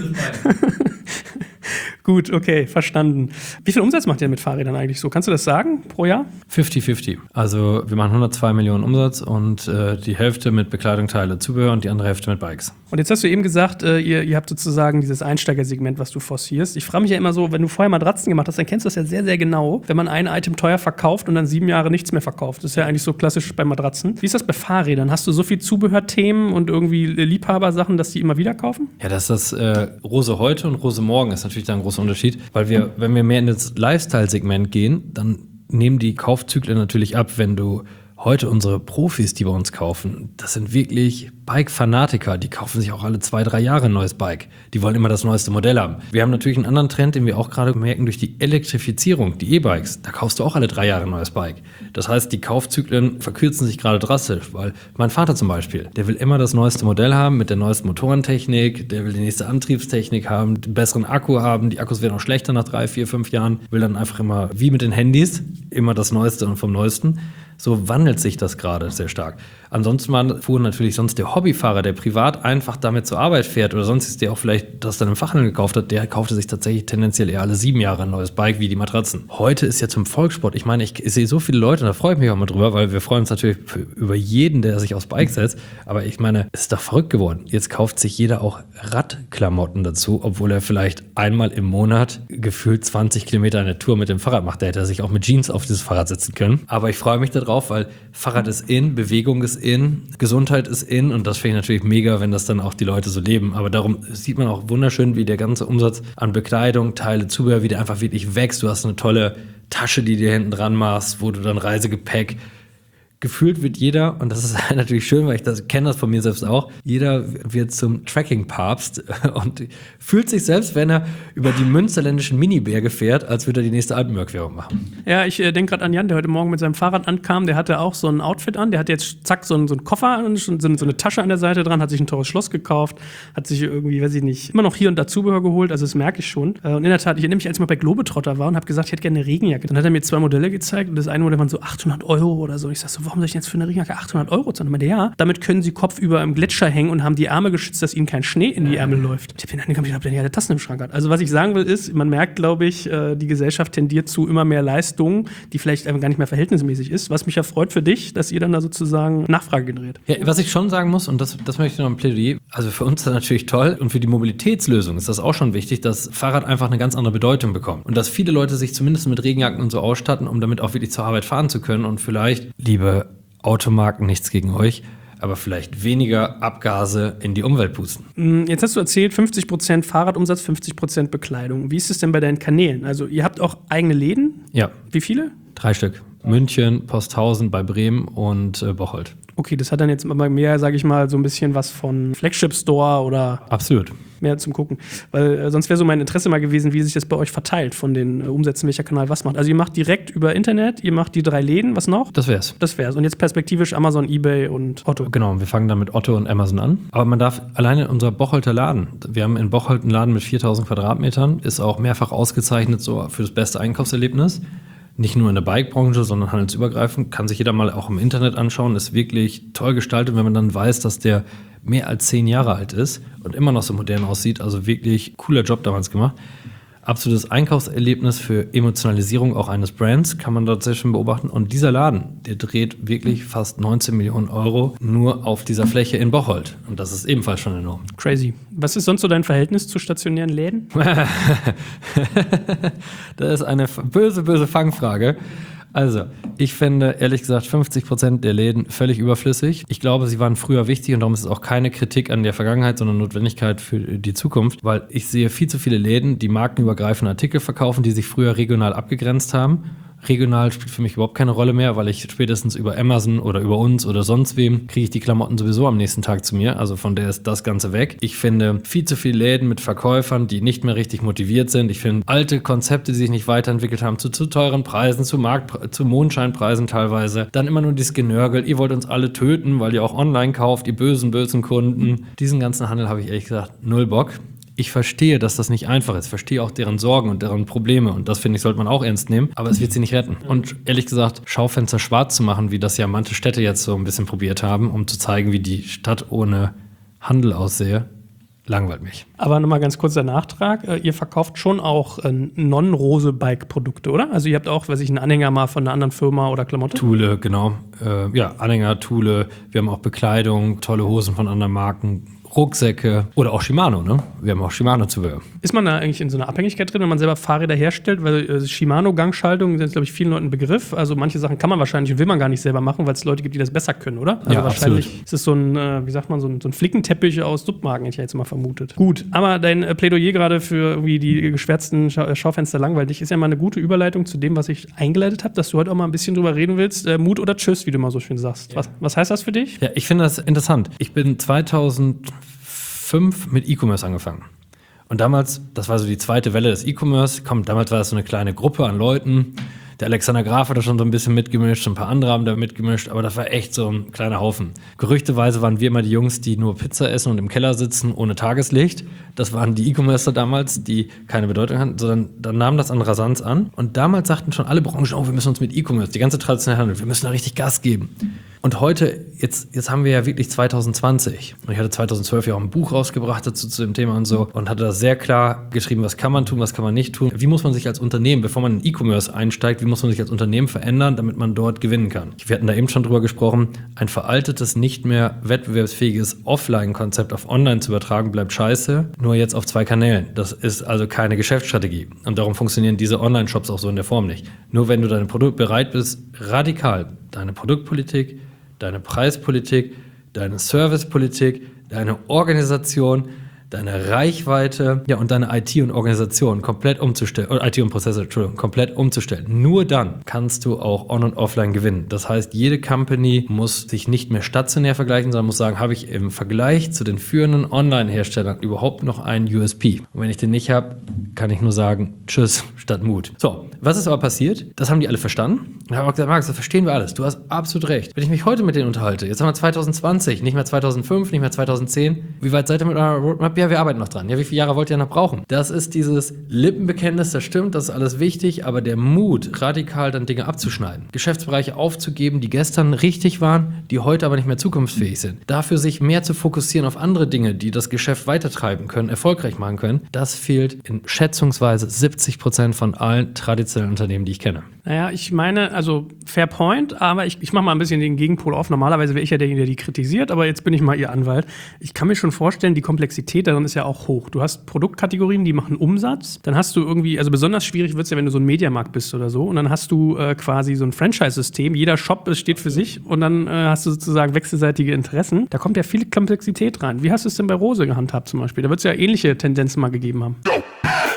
Gut, okay, verstanden. Wie viel Umsatz macht ihr mit Fahrrädern eigentlich so? Kannst du das sagen pro Jahr? fünfzig fünfzig. Also wir machen hundertzwei Millionen Umsatz und äh, die Hälfte mit Bekleidung, Teile, Zubehör und die andere Hälfte mit Bikes. Und jetzt hast du eben gesagt, äh, ihr, ihr habt sozusagen dieses Einsteigersegment, was du forcierst. Ich frage mich ja immer so, wenn du vorher Matratzen gemacht hast, dann kennst du das ja sehr, sehr genau, wenn man ein Item teuer verkauft und dann sieben Jahre nichts mehr verkauft. Das ist ja eigentlich so klassisch bei Matratzen. Wie ist das bei Fahrrädern? Hast du so viel Zubehörthemen und irgendwie Liebhabersachen, dass die immer wieder kaufen? Ja, das ist das äh, Rose heute und Rose morgen ist natürlich da ein großer Unterschied, weil wir, wenn wir mehr in das Lifestyle-Segment gehen, dann nehmen die Kaufzyklen natürlich ab, wenn du heute unsere Profis, die bei uns kaufen, das sind wirklich Bike-Fanatiker, die kaufen sich auch alle zwei, drei Jahre ein neues Bike. Die wollen immer das neueste Modell haben. Wir haben natürlich einen anderen Trend, den wir auch gerade merken durch die Elektrifizierung, die E-Bikes. Da kaufst du auch alle drei Jahre ein neues Bike. Das heißt, die Kaufzyklen verkürzen sich gerade drastisch, weil mein Vater zum Beispiel, der will immer das neueste Modell haben mit der neuesten Motorentechnik, der will die nächste Antriebstechnik haben, den besseren Akku haben, die Akkus werden auch schlechter nach drei, vier, fünf Jahren, will dann einfach immer, wie mit den Handys, immer das Neueste und vom Neuesten. So wandelt sich das gerade sehr stark. Ansonsten fuhr natürlich sonst der Hobbyfahrer, der privat einfach damit zur Arbeit fährt oder sonst ist der auch vielleicht, das dann im Fachhandel gekauft hat, der kaufte sich tatsächlich tendenziell eher alle sieben Jahre ein neues Bike wie die Matratzen. Heute ist ja zum Volkssport, ich meine, ich sehe so viele Leute und da freue ich mich auch mal drüber, weil wir freuen uns natürlich über jeden, der sich aufs Bike setzt, aber ich meine, es ist doch verrückt geworden. Jetzt kauft sich jeder auch Radklamotten dazu, obwohl er vielleicht einmal im Monat gefühlt zwanzig Kilometer eine Tour mit dem Fahrrad macht. Da hätte er sich auch mit Jeans auf dieses Fahrrad setzen können. Aber ich freue mich darauf, weil Fahrrad ist in, Bewegung ist in, Gesundheit ist in und das finde ich natürlich mega, wenn das dann auch die Leute so leben. Aber darum sieht man auch wunderschön, wie der ganze Umsatz an Bekleidung, Teile, Zubehör, wie der einfach wirklich wächst. Du hast eine tolle Tasche, die dir hinten dran machst, wo du dann Reisegepäck gefühlt wird jeder, und das ist natürlich schön, weil ich das kenne das von mir selbst auch, jeder wird zum Tracking-Papst und fühlt sich selbst, wenn er über die münsterländischen Miniberge fährt, als würde er die nächste Alpenüberquerung machen. Ja, ich äh, denke gerade an Jan, der heute Morgen mit seinem Fahrrad ankam, der hatte auch so ein Outfit an, der hatte jetzt zack so einen, so einen Koffer und so, so eine Tasche an der Seite dran, hat sich ein teures Schloss gekauft, hat sich irgendwie, weiß ich nicht, immer noch hier und da Zubehör geholt, also das merke ich schon. Und in der Tat, ich erinnere mich, als ich mal bei Globetrotter war und habe gesagt, ich hätte gerne eine Regenjacke. Dann hat er mir zwei Modelle gezeigt und das eine Modell waren so achthundert Euro oder so. Ich sag so, warum soll ich jetzt für eine Regenjacke achthundert Euro zahlen? Und meinte, ja, damit können sie kopfüber im Gletscher hängen und haben die Arme geschützt, dass ihnen kein Schnee in die Ärmel läuft. Ich habe den angekommen, ich habe den ja der Tassen im Schrank hat. Also was ich sagen will ist, man merkt, glaube ich, die Gesellschaft tendiert zu immer mehr Leistungen, die vielleicht einfach gar nicht mehr verhältnismäßig ist. Was mich ja freut für dich, dass ihr dann da sozusagen Nachfrage generiert. Ja, was ich schon sagen muss, und das, das möchte ich noch ein Plädoyer, also für uns ist das natürlich toll und für die Mobilitätslösung ist das auch schon wichtig, dass Fahrrad einfach eine ganz andere Bedeutung bekommt. Und dass viele Leute sich zumindest mit Regenjacken und so ausstatten, um damit auch wirklich zur Arbeit fahren zu können und vielleicht, liebe Automarken, nichts gegen euch, aber vielleicht weniger Abgase in die Umwelt pusten. Jetzt hast du erzählt, fünfzig Prozent Fahrradumsatz, fünfzig Prozent Bekleidung. Wie ist es denn bei deinen Kanälen? Also ihr habt auch eigene Läden? Ja. Wie viele? Drei Stück. München, Posthausen bei Bremen und äh, Bocholt. Okay, das hat dann jetzt aber mehr, sage ich mal, so ein bisschen was von Flagship Store oder Absolut. mehr zum Gucken. Weil äh, sonst wäre so mein Interesse mal gewesen, wie sich das bei euch verteilt von den äh, Umsätzen, welcher Kanal was macht. Also ihr macht direkt über Internet, ihr macht die drei Läden, was noch? Das wär's. Das wär's. Und jetzt perspektivisch Amazon, eBay und Otto. Genau, wir fangen dann mit Otto und Amazon an. Aber man darf alleine unser Bocholter Laden, wir haben in Bocholt einen Laden mit viertausend Quadratmetern, ist auch mehrfach ausgezeichnet so für das beste Einkaufserlebnis. Nicht nur in der Bike-Branche, sondern handelsübergreifend. Kann sich jeder mal auch im Internet anschauen. Ist wirklich toll gestaltet, wenn man dann weiß, dass der mehr als zehn Jahre alt ist und immer noch so modern aussieht. Also wirklich cooler Job damals gemacht. Absolutes Einkaufserlebnis für Emotionalisierung auch eines Brands kann man dort sehr schön beobachten. Und dieser Laden, der dreht wirklich fast neunzehn Millionen Euro nur auf dieser Fläche in Bocholt. Und das ist ebenfalls schon enorm. Crazy. Was ist sonst so dein Verhältnis zu stationären Läden? Das ist eine böse, böse Fangfrage. Also, ich finde, ehrlich gesagt, fünfzig Prozent der Läden völlig überflüssig. Ich glaube, sie waren früher wichtig und darum ist es auch keine Kritik an der Vergangenheit, sondern Notwendigkeit für die Zukunft, weil ich sehe viel zu viele Läden, die markenübergreifende Artikel verkaufen, die sich früher regional abgegrenzt haben. Regional spielt für mich überhaupt keine Rolle mehr, weil ich spätestens über Amazon oder über uns oder sonst wem kriege ich die Klamotten sowieso am nächsten Tag zu mir. Also von der ist das Ganze weg. Ich finde viel zu viele Läden mit Verkäufern, die nicht mehr richtig motiviert sind. Ich finde alte Konzepte, die sich nicht weiterentwickelt haben, zu zu teuren Preisen, zu Markt, zu Mondscheinpreisen teilweise. Dann immer nur dieses Genörgel, ihr wollt uns alle töten, weil ihr auch online kauft, ihr bösen, bösen Kunden. Diesen ganzen Handel habe ich ehrlich gesagt null Bock. Ich verstehe, dass das nicht einfach ist. Ich verstehe auch deren Sorgen und deren Probleme. Und das, finde ich, sollte man auch ernst nehmen. Aber es wird sie nicht retten. Und ehrlich gesagt, Schaufenster schwarz zu machen, wie das ja manche Städte jetzt so ein bisschen probiert haben, um zu zeigen, wie die Stadt ohne Handel aussehe, langweilt mich. Aber nochmal ganz kurz der Nachtrag. Ihr verkauft schon auch äh, Non-Rose-Bike-Produkte, oder? Also ihr habt auch, weiß ich, einen Anhänger mal von einer anderen Firma oder Klamotte? Thule, genau. Äh, ja, Anhänger, Thule. Wir haben auch Bekleidung, tolle Hosen von anderen Marken. Rucksäcke oder auch Shimano, ne? Wir haben auch Shimano-Zubehör. Ist man da eigentlich in so einer Abhängigkeit drin, wenn man selber Fahrräder herstellt? Weil äh, Shimano-Gangschaltungen sind, glaube ich, vielen Leuten ein Begriff. Also manche Sachen kann man wahrscheinlich und will man gar nicht selber machen, weil es Leute gibt, die das besser können, oder? Also ja, wahrscheinlich absolut. ist es so ein, äh, wie sagt man, so ein, so ein Flickenteppich aus Submarken, hätte ich jetzt mal vermutet. Gut, aber dein äh, Plädoyer gerade für irgendwie die geschwärzten Scha- Schaufenster langweilig ist ja mal eine gute Überleitung zu dem, was ich eingeleitet habe, dass du heute auch mal ein bisschen drüber reden willst. Äh, Mut oder Tschüss, wie du mal so schön sagst. Ja. Was, was heißt das für dich? Ja, ich finde das interessant. Ich bin zweitausendfünf mit E-Commerce angefangen. Und damals, das war so die zweite Welle des E-Commerce, komm, damals war das so eine kleine Gruppe an Leuten. Der Alexander Graf hat da schon so ein bisschen mitgemischt, ein paar andere haben da mitgemischt, aber das war echt so ein kleiner Haufen. Gerüchteweise waren wir immer die Jungs, die nur Pizza essen und im Keller sitzen ohne Tageslicht. Das waren die E-Commercer damals, die keine Bedeutung hatten, sondern dann nahm das an Rasanz an. Und damals sagten schon alle Branchen, oh, wir müssen uns mit E-Commerce, die ganze traditionelle Handel, wir müssen da richtig Gas geben. Und heute, jetzt, jetzt haben wir ja wirklich zwanzig zwanzig. Und ich hatte zwanzig zwölf ja auch ein Buch rausgebracht dazu zu dem Thema und so und hatte da sehr klar geschrieben, was kann man tun, was kann man nicht tun. Wie muss man sich als Unternehmen, bevor man in E-Commerce einsteigt, wie muss man sich als Unternehmen verändern, damit man dort gewinnen kann. Wir hatten da eben schon drüber gesprochen, ein veraltetes, nicht mehr wettbewerbsfähiges Offline-Konzept auf Online zu übertragen, bleibt scheiße, nur jetzt auf zwei Kanälen. Das ist also keine Geschäftsstrategie. Und darum funktionieren diese Online-Shops auch so in der Form nicht. Nur wenn du dein Produkt bereit bist, radikal deine Produktpolitik, deine Preispolitik, deine Servicepolitik, deine Organisation, deine Reichweite, ja, und deine I T und Organisation komplett umzustellen, oder I T und Prozesse, Entschuldigung, komplett umzustellen. Nur dann kannst du auch on- und offline gewinnen. Das heißt, jede Company muss sich nicht mehr stationär vergleichen, sondern muss sagen, habe ich im Vergleich zu den führenden Online-Herstellern überhaupt noch einen U S P? Und wenn ich den nicht habe, kann ich nur sagen, tschüss statt Mut. So, was ist aber passiert? Das haben die alle verstanden. Und haben auch gesagt, Markus, das verstehen wir alles. Du hast absolut recht. Wenn ich mich heute mit denen unterhalte, jetzt haben wir zwanzig zwanzig, nicht mehr zweitausendfünf, nicht mehr zweitausendzehn. Wie weit seid ihr mit eurer Roadmap? Ja, wir arbeiten noch dran. Ja, wie viele Jahre wollt ihr noch brauchen? Das ist dieses Lippenbekenntnis, das stimmt, das ist alles wichtig, aber der Mut, radikal dann Dinge abzuschneiden, Geschäftsbereiche aufzugeben, die gestern richtig waren, die heute aber nicht mehr zukunftsfähig sind. Dafür sich mehr zu fokussieren auf andere Dinge, die das Geschäft weitertreiben können, erfolgreich machen können, das fehlt in schätzungsweise siebzig Prozent von allen traditionellen Unternehmen, die ich kenne. Naja, ich meine, also fair point, aber ich, ich mache mal ein bisschen den Gegenpol auf. Normalerweise wäre ich ja derjenige, der die kritisiert, aber jetzt bin ich mal ihr Anwalt. Ich kann mir schon vorstellen, die Komplexität darin ist ja auch hoch. Du hast Produktkategorien, die machen Umsatz. Dann hast du irgendwie, also besonders schwierig wird es ja, wenn du so ein Mediamarkt bist oder so. Und dann hast du äh, quasi so ein Franchise-System. Jeder Shop steht für sich und dann äh, hast du sozusagen wechselseitige Interessen. Da kommt ja viel Komplexität rein. Wie hast du es denn bei Rose gehandhabt zum Beispiel? Da wird es ja ähnliche Tendenzen mal gegeben haben.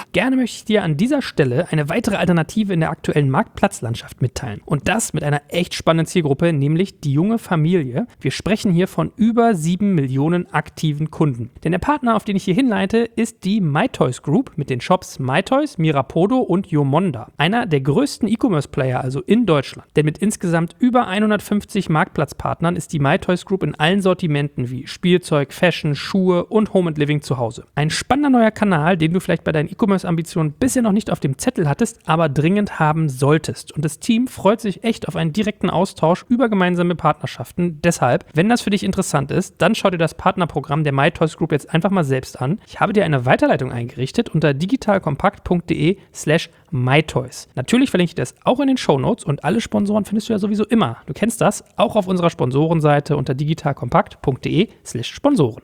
Gerne möchte ich dir an dieser Stelle eine weitere Alternative in der aktuellen Marktplatzlandschaft mitteilen. Und das mit einer echt spannenden Zielgruppe, nämlich die junge Familie. Wir sprechen hier von über sieben Millionen aktiven Kunden. Denn der Partner, auf den ich hier hinleite, ist die MyToys Group mit den Shops MyToys, Mirapodo und Yomonda. Einer der größten E-Commerce-Player also in Deutschland. Denn mit insgesamt über hundertfünfzig Marktplatzpartnern ist die MyToys Group in allen Sortimenten wie Spielzeug, Fashion, Schuhe und Home and Living zu Hause. Ein spannender neuer Kanal, den du vielleicht bei deinen E-Commerce-Ambitionen bisher noch nicht auf dem Zettel hattest, aber dringend haben solltest. Und das Team freut sich echt auf einen direkten Austausch über gemeinsame Partnerschaften. Deshalb, wenn das für dich interessant ist, dann schau dir das Partnerprogramm der MyToys Group jetzt einfach mal selbst an. Ich habe dir eine Weiterleitung eingerichtet unter digitalkompakt.de slash MyToys. Natürlich verlinke ich das auch in den Shownotes und alle Sponsoren findest du ja sowieso immer. Du kennst das, auch auf unserer Sponsorenseite unter digitalkompakt.de slash Sponsoren.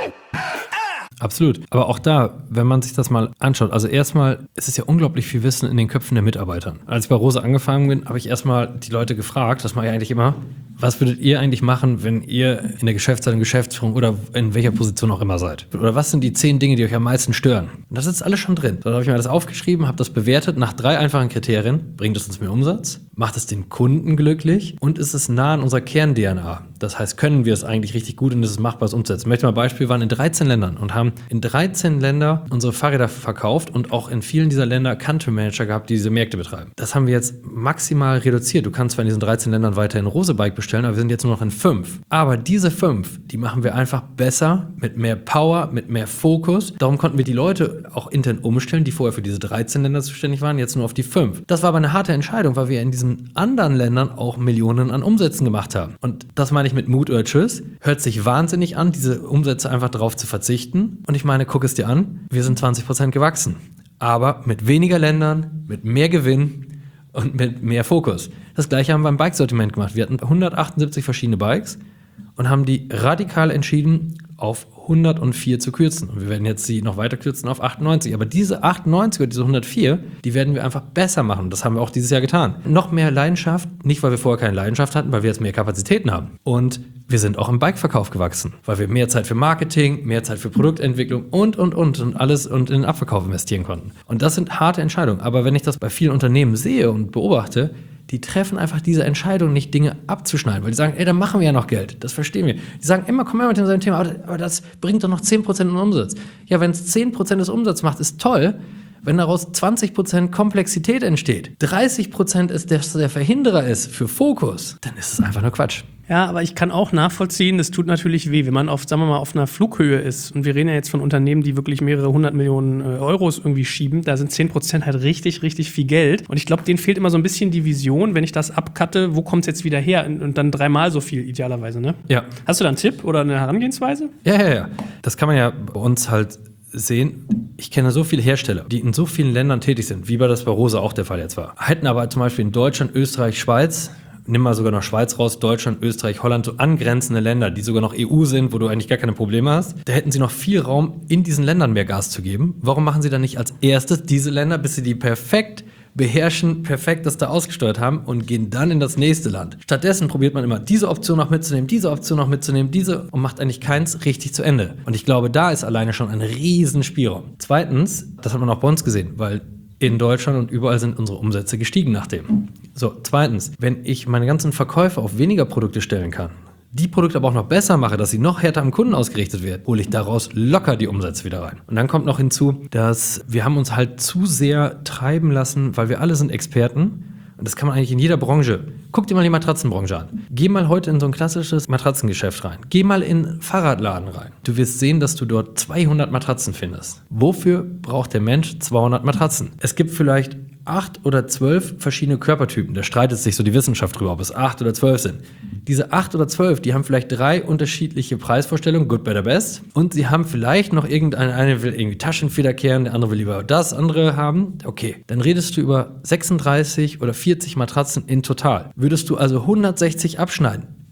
Absolut. Aber auch da, wenn man sich das mal anschaut, also erstmal, es ist ja unglaublich viel Wissen in den Köpfen der Mitarbeiter. Als ich bei Rose angefangen bin, habe ich erstmal die Leute gefragt, das mache ich eigentlich immer, was würdet ihr eigentlich machen, wenn ihr in der Geschäftsleitung, Geschäftsführung oder in welcher Position auch immer seid? Oder was sind die zehn Dinge, die euch am meisten stören? Und das ist alles schon drin. So, da habe ich mir das aufgeschrieben, habe das bewertet nach drei einfachen Kriterien. Bringt es uns mehr Umsatz? Macht es den Kunden glücklich? Und ist es nah an unserer Kern-D N A? Das heißt, können wir es eigentlich richtig gut und ist es machbar, es umzusetzen? Ich möchte mal ein Beispiel, wir waren in dreizehn Ländern und haben in dreizehn Ländern unsere Fahrräder verkauft und auch in vielen dieser Länder Country Manager gehabt, die diese Märkte betreiben. Das haben wir jetzt maximal reduziert. Du kannst zwar in diesen dreizehn Ländern weiterhin Rose-Bike bestellen, aber wir sind jetzt nur noch in fünf. Aber diese fünf, die machen wir einfach besser, mit mehr Power, mit mehr Fokus. Darum konnten wir die Leute auch intern umstellen, die vorher für diese dreizehn Länder zuständig waren, jetzt nur auf die fünf. Das war aber eine harte Entscheidung, weil wir in diesen anderen Ländern auch Millionen an Umsätzen gemacht haben. Und das meine ich mit Mut oder Tschüss. Hört sich wahnsinnig an, diese Umsätze einfach darauf zu verzichten. Und ich meine, guck es dir an, wir sind zwanzig Prozent gewachsen. Aber mit weniger Ländern, mit mehr Gewinn und mit mehr Fokus. Das gleiche haben wir beim Bikesortiment gemacht. Wir hatten hundertachtundsiebzig verschiedene Bikes und haben die radikal entschieden, auf hundertvier zu kürzen. Und wir werden jetzt sie noch weiter kürzen auf achtundneunzig. Aber diese achtundneunzig oder diese hundertvier, die werden wir einfach besser machen. Und das haben wir auch dieses Jahr getan. Noch mehr Leidenschaft, nicht weil wir vorher keine Leidenschaft hatten, weil wir jetzt mehr Kapazitäten haben. Und wir sind auch im Bikeverkauf gewachsen, weil wir mehr Zeit für Marketing, mehr Zeit für Produktentwicklung und, und, und und alles und in den Abverkauf investieren konnten. Und das sind harte Entscheidungen. Aber wenn ich das bei vielen Unternehmen sehe und beobachte, die treffen einfach diese Entscheidung nicht, Dinge abzuschneiden, weil die sagen, ey, dann machen wir ja noch Geld, das verstehen wir. Die sagen immer, komm mal mit dem Thema, aber, aber das bringt doch noch zehn Prozent in Umsatz. Ja, wenn es zehn Prozent des Umsatzes macht, ist toll. Wenn daraus zwanzig Prozent Komplexität entsteht, dreißig Prozent ist, dass der Verhinderer ist für Fokus, dann ist es einfach nur Quatsch. Ja, aber ich kann auch nachvollziehen, das tut natürlich weh, wenn man auf, sagen wir mal, auf einer Flughöhe ist. Und wir reden ja jetzt von Unternehmen, die wirklich mehrere hundert Millionen äh, Euros irgendwie schieben. Da sind zehn Prozent halt richtig, richtig viel Geld. Und ich glaube, denen fehlt immer so ein bisschen die Vision, wenn ich das abcutte, wo kommt es jetzt wieder her? Und dann dreimal so viel idealerweise, ne? Ja. Hast du da einen Tipp oder eine Herangehensweise? Ja, ja, ja. Das kann man ja bei uns halt sehen. Ich kenne so viele Hersteller, die in so vielen Ländern tätig sind, wie bei das bei Rose auch der Fall jetzt war. Hätten aber zum Beispiel in Deutschland, Österreich, Schweiz, nimm mal sogar noch Schweiz raus, Deutschland, Österreich, Holland, so angrenzende Länder, die sogar noch E U sind, wo du eigentlich gar keine Probleme hast. Da hätten sie noch viel Raum, in diesen Ländern mehr Gas zu geben. Warum machen sie dann nicht als erstes diese Länder, bis sie die perfekt beherrschen, perfekt das da ausgesteuert haben und gehen dann in das nächste Land. Stattdessen probiert man immer, diese Option noch mitzunehmen, diese Option noch mitzunehmen, diese und macht eigentlich keins richtig zu Ende. Und ich glaube, da ist alleine schon ein riesen Spielraum. Zweitens, das hat man auch bei uns gesehen, weil in Deutschland und überall sind unsere Umsätze gestiegen nachdem. So, zweitens, wenn ich meine ganzen Verkäufe auf weniger Produkte stellen kann, die Produkte aber auch noch besser mache, dass sie noch härter am Kunden ausgerichtet werden, hole ich daraus locker die Umsätze wieder rein. Und dann kommt noch hinzu, dass wir haben uns halt zu sehr treiben lassen, weil wir alle sind Experten. Und das kann man eigentlich in jeder Branche. Guck dir mal die Matratzenbranche an. Geh mal heute in so ein klassisches Matratzengeschäft rein. Geh mal in einen Fahrradladen rein. Du wirst sehen, dass du dort zweihundert Matratzen findest. Wofür braucht der Mensch zweihundert Matratzen? Es gibt vielleicht acht oder zwölf verschiedene Körpertypen. Da streitet sich so die Wissenschaft drüber, ob es acht oder zwölf sind. Diese acht oder zwölf, die haben vielleicht drei unterschiedliche Preisvorstellungen, good, better, best. Und sie haben vielleicht noch irgendeine, eine will irgendwie Taschenfederkern, der andere will lieber das andere haben. Okay, dann redest du über sechsunddreißig oder vierzig Matratzen in total. Würdest du also hundertsechzig abschneiden,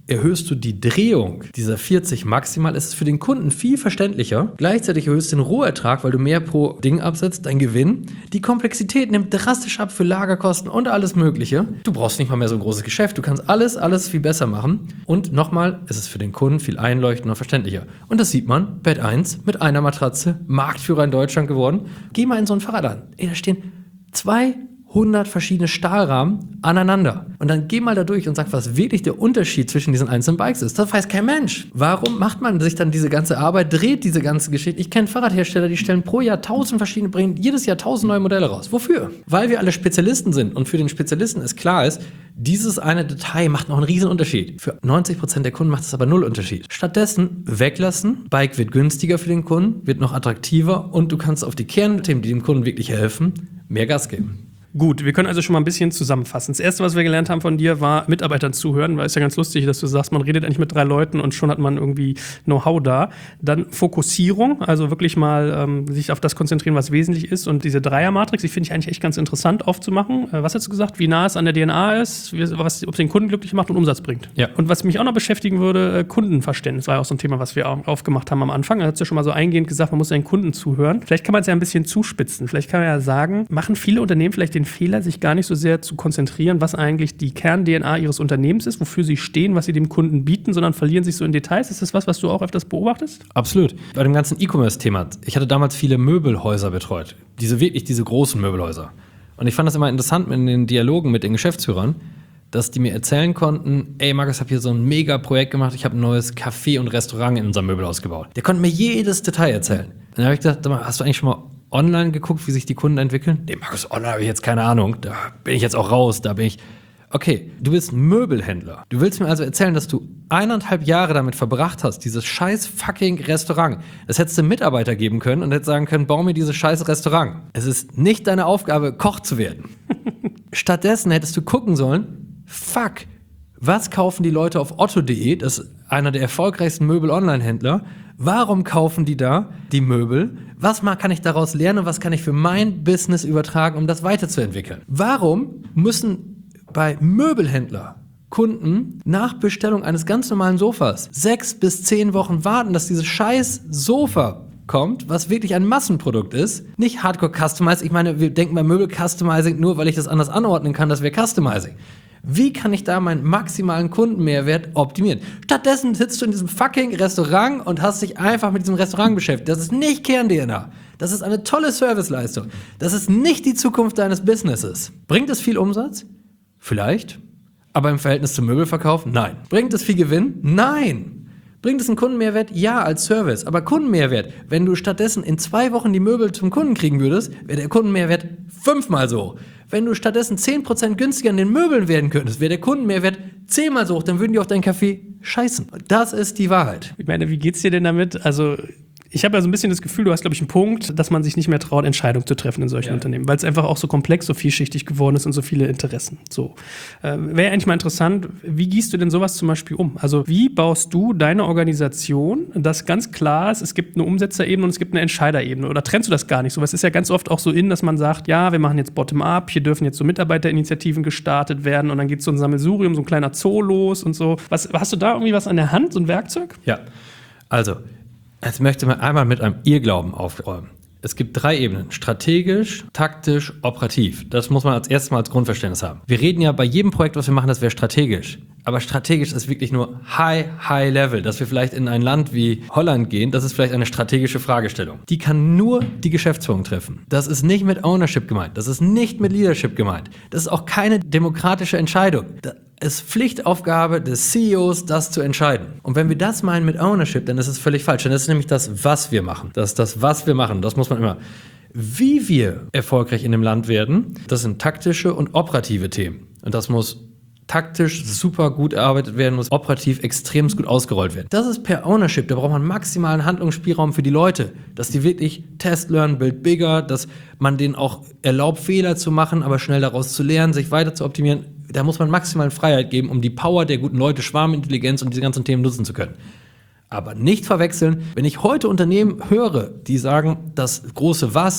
erhöhst du die Drehung dieser vierzig maximal, ist es für den Kunden viel verständlicher. Gleichzeitig erhöhst du den Rohertrag, weil du mehr pro Ding absetzt, dein Gewinn. Die Komplexität nimmt drastisch ab für Lagerkosten und alles Mögliche. Du brauchst nicht mal mehr so ein großes Geschäft. Du kannst alles, alles viel besser machen. Und nochmal, es ist für den Kunden viel einleuchtender und verständlicher. Und das sieht man, Bett eins mit einer Matratze, Marktführer in Deutschland geworden. Geh mal in so einen Fahrradladen. Ey, da stehen zwei hundert verschiedene Stahlrahmen aneinander. Und dann geh mal da durch und sag, was wirklich der Unterschied zwischen diesen einzelnen Bikes ist. Das weiß kein Mensch. Warum macht man sich dann diese ganze Arbeit, dreht diese ganze Geschichte? Ich kenne Fahrradhersteller, die stellen pro Jahr tausend verschiedene, bringen jedes Jahr tausend neue Modelle raus. Wofür? Weil wir alle Spezialisten sind und für den Spezialisten ist klar ist, dieses eine Detail macht noch einen riesen Unterschied. Für neunzig Prozent der Kunden macht es aber null Unterschied. Stattdessen weglassen, Bike wird günstiger für den Kunden, wird noch attraktiver und du kannst auf die Kernthemen, die dem Kunden wirklich helfen, mehr Gas geben. Gut, wir können also schon mal ein bisschen zusammenfassen. Das Erste, was wir gelernt haben von dir, war Mitarbeitern zuhören, weil es ja ganz lustig, dass du sagst, man redet eigentlich mit drei Leuten und schon hat man irgendwie Know-how da. Dann Fokussierung, also wirklich mal ähm, sich auf das konzentrieren, was wesentlich ist. Und diese Dreier-Matrix, die finde ich eigentlich echt ganz interessant aufzumachen. Äh, was hast du gesagt? Wie nah es an der D N A ist, was, ob es den Kunden glücklich macht und Umsatz bringt. Ja. Und was mich auch noch beschäftigen würde, äh, Kundenverständnis, war ja auch so ein Thema, was wir auch aufgemacht haben am Anfang. Da hast du ja schon mal so eingehend gesagt, man muss seinen Kunden zuhören. Vielleicht kann man es ja ein bisschen zuspitzen. Vielleicht kann man ja sagen, machen viele Unternehmen vielleicht den Fehler, sich gar nicht so sehr zu konzentrieren, was eigentlich die Kern-D N A ihres Unternehmens ist, wofür sie stehen, was sie dem Kunden bieten, sondern verlieren sich so in Details. Ist das was, was du auch öfters beobachtest? Absolut. Bei dem ganzen E-Commerce-Thema. Ich hatte damals viele Möbelhäuser betreut. Diese wirklich, diese großen Möbelhäuser. Und ich fand das immer interessant in den Dialogen mit den Geschäftsführern, dass die mir erzählen konnten, ey Markus, ich habe hier so ein mega Projekt gemacht, ich habe ein neues Café und Restaurant in unserem Möbelhaus gebaut. Der konnte mir jedes Detail erzählen. Dann habe ich gedacht, hast du eigentlich schon mal online geguckt, wie sich die Kunden entwickeln? Nee, Markus, online habe ich jetzt keine Ahnung. Da bin ich jetzt auch raus. Da bin ich. Okay, du bist ein Möbelhändler. Du willst mir also erzählen, dass du eineinhalb Jahre damit verbracht hast, dieses scheiß fucking Restaurant. Das hättest du Mitarbeiter geben können und hättest sagen können, bau mir dieses scheiß Restaurant. Es ist nicht deine Aufgabe, Koch zu werden. Stattdessen hättest du gucken sollen, fuck, was kaufen die Leute auf otto punkt de? Das ist einer der erfolgreichsten Möbel-Online-Händler. Warum kaufen die da die Möbel? Was kann ich daraus lernen und was kann ich für mein Business übertragen, um das weiterzuentwickeln? Warum müssen bei Möbelhändler Kunden nach Bestellung eines ganz normalen Sofas sechs bis zehn Wochen warten, dass dieses scheiß Sofa kommt, was wirklich ein Massenprodukt ist, nicht Hardcore-Customizing. Ich meine, wir denken bei Möbel-Customizing nur, weil ich das anders anordnen kann, das wäre Customizing. Wie kann ich da meinen maximalen Kundenmehrwert optimieren? Stattdessen sitzt du in diesem fucking Restaurant und hast dich einfach mit diesem Restaurant beschäftigt. Das ist nicht Kern-D N A. Das ist eine tolle Serviceleistung. Das ist nicht die Zukunft deines Businesses. Bringt es viel Umsatz? Vielleicht. Aber im Verhältnis zum Möbelverkauf? Nein. Bringt es viel Gewinn? Nein. Bringt es einen Kundenmehrwert? Ja, als Service. Aber Kundenmehrwert, wenn du stattdessen in zwei Wochen die Möbel zum Kunden kriegen würdest, wäre der Kundenmehrwert fünfmal so hoch. Wenn du stattdessen zehn Prozent günstiger an den Möbeln werden könntest, wäre der Kundenmehrwert zehnmal so hoch, dann würden die auf dein Café scheißen. Das ist die Wahrheit. Ich meine, wie geht's dir denn damit? Also ich habe ja so ein bisschen das Gefühl, du hast, glaube ich, einen Punkt, dass man sich nicht mehr traut, Entscheidungen zu treffen in solchen ja. Unternehmen, weil es einfach auch so komplex, so vielschichtig geworden ist und so viele Interessen. So. Äh, wäre eigentlich mal interessant, wie gehst du denn sowas zum Beispiel um? Also wie baust du deine Organisation, dass ganz klar ist, es gibt eine Umsetzerebene und es gibt eine Entscheiderebene? Oder trennst du das gar nicht so? Es ist ja ganz oft auch so in, dass man sagt, ja, wir machen jetzt Bottom-up, hier dürfen jetzt so Mitarbeiterinitiativen gestartet werden und dann geht so ein Sammelsurium, so ein kleiner Zoo los und so. Was, hast du da irgendwie was an der Hand, so ein Werkzeug? Ja, also jetzt möchte man einmal mit einem Irrglauben aufräumen. Es gibt drei Ebenen. Strategisch, taktisch, operativ. Das muss man als erstes mal als Grundverständnis haben. Wir reden ja bei jedem Projekt, was wir machen, das wäre strategisch. Aber strategisch ist wirklich nur high, high level. Dass wir vielleicht in ein Land wie Holland gehen, das ist vielleicht eine strategische Fragestellung. Die kann nur die Geschäftsführung treffen. Das ist nicht mit Ownership gemeint. Das ist nicht mit Leadership gemeint. Das ist auch keine demokratische Entscheidung. Es ist Pflichtaufgabe des C E Os, das zu entscheiden. Und wenn wir das meinen mit Ownership, dann ist es völlig falsch. Dann ist es nämlich das, was wir machen. Das ist das, was wir machen. Das muss man immer. Wie wir erfolgreich in dem Land werden, das sind taktische und operative Themen. Und das muss taktisch super gut erarbeitet werden, muss operativ extrem gut ausgerollt werden. Das ist per Ownership. Da braucht man maximalen Handlungsspielraum für die Leute. Dass die wirklich Test, Learn, Build Bigger, dass man denen auch erlaubt, Fehler zu machen, aber schnell daraus zu lernen, sich weiter zu optimieren. Da muss man maximale Freiheit geben, um die Power der guten Leute, Schwarmintelligenz und diese ganzen Themen nutzen zu können. Aber nicht verwechseln, wenn ich heute Unternehmen höre, die sagen, das große Was,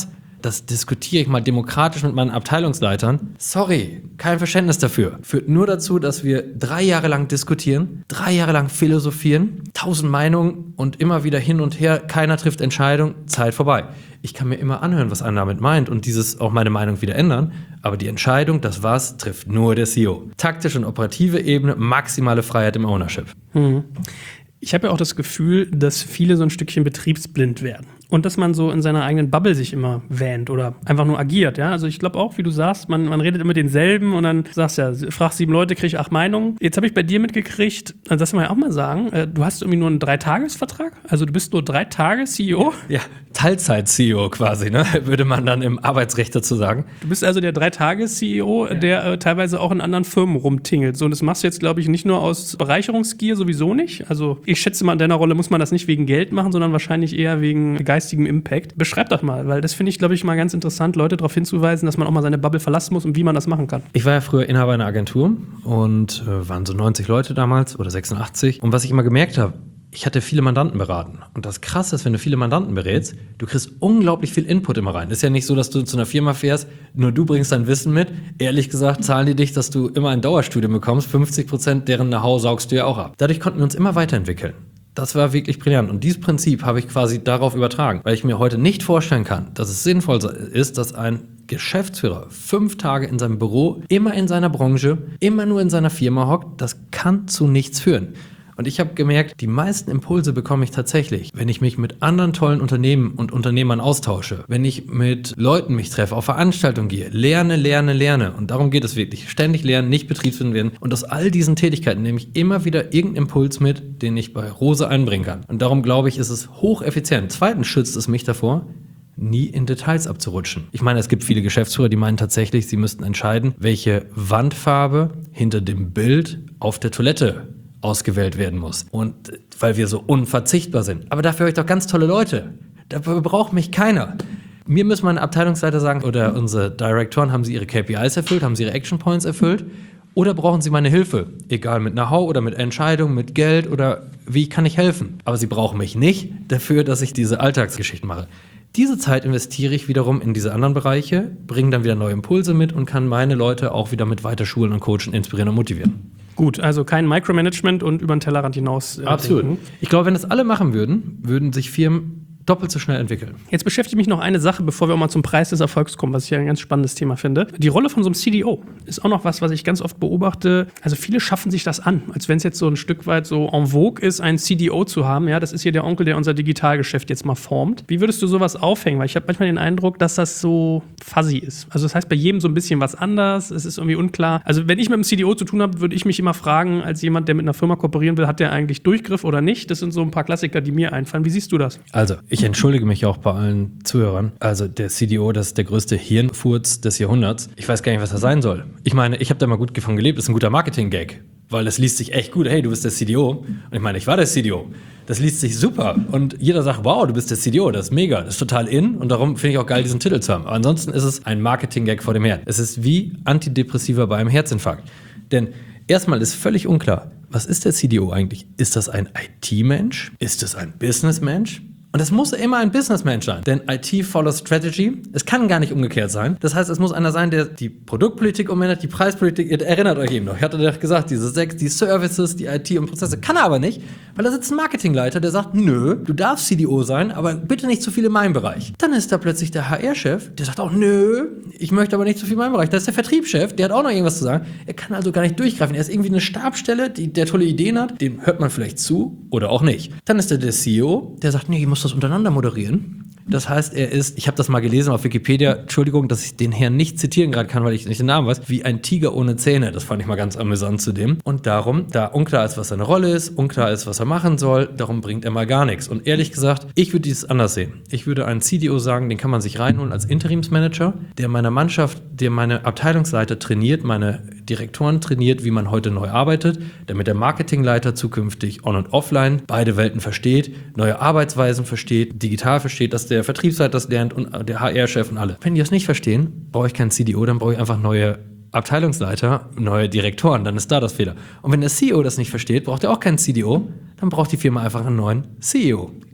das diskutiere ich mal demokratisch mit meinen Abteilungsleitern. Sorry, kein Verständnis dafür. Führt nur dazu, dass wir drei Jahre lang diskutieren, drei Jahre lang philosophieren, tausend Meinungen und immer wieder hin und her, keiner trifft Entscheidung, Zeit vorbei. Ich kann mir immer anhören, was einer damit meint und dieses auch meine Meinung wieder ändern, aber die Entscheidung, das was, trifft nur der C E O. Taktische und operative Ebene, maximale Freiheit im Ownership. Mhm. Ich habe ja auch das Gefühl, dass viele so ein Stückchen betriebsblind werden. Und dass man so in seiner eigenen Bubble sich immer wähnt oder einfach nur agiert. Ja? Also ich glaube auch, wie du sagst, man, man redet immer mit denselben und dann sagst ja, fragst sieben Leute, krieg ich acht Meinungen. Jetzt habe ich bei dir mitgekriegt, also das muss man ja auch mal sagen, äh, du hast irgendwie nur einen Dreitagesvertrag. Also du bist nur drei Tage C E O. Ja, Teilzeit-C E O quasi, ne? Würde man dann im Arbeitsrecht dazu sagen. Du bist also der Drei-Tages-C E O, ja. der äh, teilweise auch in anderen Firmen rumtingelt. So, und das machst du jetzt, glaube ich, nicht nur aus Bereicherungsgier, sowieso nicht. Also ich schätze mal, in deiner Rolle muss man das nicht wegen Geld machen, sondern wahrscheinlich eher wegen geistigem Impact. Beschreib doch mal, weil das finde ich, glaube ich, mal ganz interessant, Leute darauf hinzuweisen, dass man auch mal seine Bubble verlassen muss und wie man das machen kann. Ich war ja früher Inhaber einer Agentur und äh, waren so neunzig Leute damals oder sechsundachtzig. Und was ich immer gemerkt habe, ich hatte viele Mandanten beraten. Und das Krasse ist, wenn du viele Mandanten berätst, du kriegst unglaublich viel Input immer rein. Ist ja nicht so, dass du zu einer Firma fährst, nur du bringst dein Wissen mit. Ehrlich gesagt zahlen die dich, dass du immer ein Dauerstudium bekommst. fünfzig Prozent deren Know-how saugst du ja auch ab. Dadurch konnten wir uns immer weiterentwickeln. Das war wirklich brillant. Und dieses Prinzip habe ich quasi darauf übertragen, weil ich mir heute nicht vorstellen kann, dass es sinnvoll ist, dass ein Geschäftsführer fünf Tage in seinem Büro, immer in seiner Branche, immer nur in seiner Firma hockt. Das kann zu nichts führen. Und ich habe gemerkt, die meisten Impulse bekomme ich tatsächlich, wenn ich mich mit anderen tollen Unternehmen und Unternehmern austausche, wenn ich mit Leuten mich treffe, auf Veranstaltungen gehe, lerne, lerne, lerne. Und darum geht es wirklich. Ständig lernen, nicht betriebsblind werden. Und aus all diesen Tätigkeiten nehme ich immer wieder irgendeinen Impuls mit, den ich bei Rose einbringen kann. Und darum glaube ich, ist es hocheffizient. Zweitens schützt es mich davor, nie in Details abzurutschen. Ich meine, es gibt viele Geschäftsführer, die meinen tatsächlich, sie müssten entscheiden, welche Wandfarbe hinter dem Bild auf der Toilette ausgewählt werden muss. Und weil wir so unverzichtbar sind. Aber dafür habe ich doch ganz tolle Leute. Dafür braucht mich keiner. Mir müssen meine Abteilungsleiter sagen, oder unsere Direktoren, haben sie ihre K P Is erfüllt, haben sie ihre Action Points erfüllt? Oder brauchen sie meine Hilfe? Egal, mit Know-how oder mit Entscheidungen, mit Geld oder wie kann ich helfen? Aber sie brauchen mich nicht dafür, dass ich diese Alltagsgeschichten mache. Diese Zeit investiere ich wiederum in diese anderen Bereiche, bringe dann wieder neue Impulse mit und kann meine Leute auch wieder mit weiter schulen und coachen, inspirieren und motivieren. Gut, also kein Micromanagement und über den Tellerrand hinaus äh, Absolut. denken. Ich glaube, wenn das alle machen würden, würden sich Firmen doppelt so schnell entwickeln. Jetzt beschäftigt mich noch eine Sache, bevor wir auch mal zum Preis des Erfolgs kommen, was ich ja ein ganz spannendes Thema finde. Die Rolle von so einem C D O ist auch noch was, was ich ganz oft beobachte. Also viele schaffen sich das an, als wenn es jetzt so ein Stück weit so en vogue ist, einen C D O zu haben. Ja, das ist hier der Onkel, der unser Digitalgeschäft jetzt mal formt. Wie würdest du sowas aufhängen? Weil ich habe manchmal den Eindruck, dass das so fuzzy ist. Also das heißt bei jedem so ein bisschen was anders. Es ist irgendwie unklar. Also wenn ich mit einem C D O zu tun habe, würde ich mich immer fragen, als jemand, der mit einer Firma kooperieren will, hat der eigentlich Durchgriff oder nicht? Das sind so ein paar Klassiker, die mir einfallen. Wie siehst du das? Also, ich entschuldige mich auch bei allen Zuhörern. Also der C D O, das ist der größte Hirnfurz des Jahrhunderts. Ich weiß gar nicht, was das sein soll. Ich meine, ich habe da mal gut davon gelebt, das ist ein guter Marketing-Gag, weil es liest sich echt gut. Hey, du bist der C D O. Und ich meine, ich war der C D O. Das liest sich super. Und jeder sagt, wow, du bist der C D O, das ist mega, das ist total in. Und darum finde ich auch geil, diesen Titel zu haben. Aber ansonsten ist es ein Marketing-Gag vor dem Herz. Es ist wie Antidepressiva bei einem Herzinfarkt. Denn erstmal ist völlig unklar, was ist der C D O eigentlich? Ist das ein I T-Mensch? Ist das ein Business-Mensch? Und es muss immer ein Businessmensch sein, denn I T follows Strategy. Es kann gar nicht umgekehrt sein. Das heißt, es muss einer sein, der die Produktpolitik umändert, die Preispolitik. Ihr erinnert euch eben noch. Ich hatte doch gesagt, diese sechs, die Services, die I T und Prozesse. Kann er aber nicht, weil da sitzt ein Marketingleiter, der sagt, nö, du darfst C D O sein, aber bitte nicht zu viel in meinem Bereich. Dann ist da plötzlich der H R-Chef, der sagt auch, nö, ich möchte aber nicht zu viel in meinem Bereich. Da ist der Vertriebschef, der hat auch noch irgendwas zu sagen. Er kann also gar nicht durchgreifen. Er ist irgendwie eine Stabsstelle, die, der tolle Ideen hat. Dem hört man vielleicht zu oder auch nicht. Dann ist da der C E O, der sagt, nee, ich muss das untereinander moderieren. Das heißt, er ist, ich habe das mal gelesen auf Wikipedia, Entschuldigung, dass ich den Herrn nicht zitieren gerade kann, weil ich nicht den Namen weiß, wie ein Tiger ohne Zähne. Das fand ich mal ganz amüsant zu dem. Und darum, da unklar ist, was seine Rolle ist, unklar ist, was er machen soll, darum bringt er mal gar nichts. Und ehrlich gesagt, ich würde dies anders sehen. Ich würde einen C D O sagen, den kann man sich reinholen als Interimsmanager, der meiner Mannschaft, der meine Abteilungsleiter trainiert, meine Direktoren trainiert, wie man heute neu arbeitet, damit der Marketingleiter zukünftig on- und offline beide Welten versteht, neue Arbeitsweisen versteht, digital versteht, dass der Vertriebsleiter das lernt und der H R-Chef und alle. Wenn die das nicht verstehen, brauche ich keinen C D O, dann brauche ich einfach neue Abteilungsleiter, neue Direktoren, dann ist da das Fehler. Und wenn der C E O das nicht versteht, braucht er auch keinen C D O, dann braucht die Firma einfach einen neuen C E O.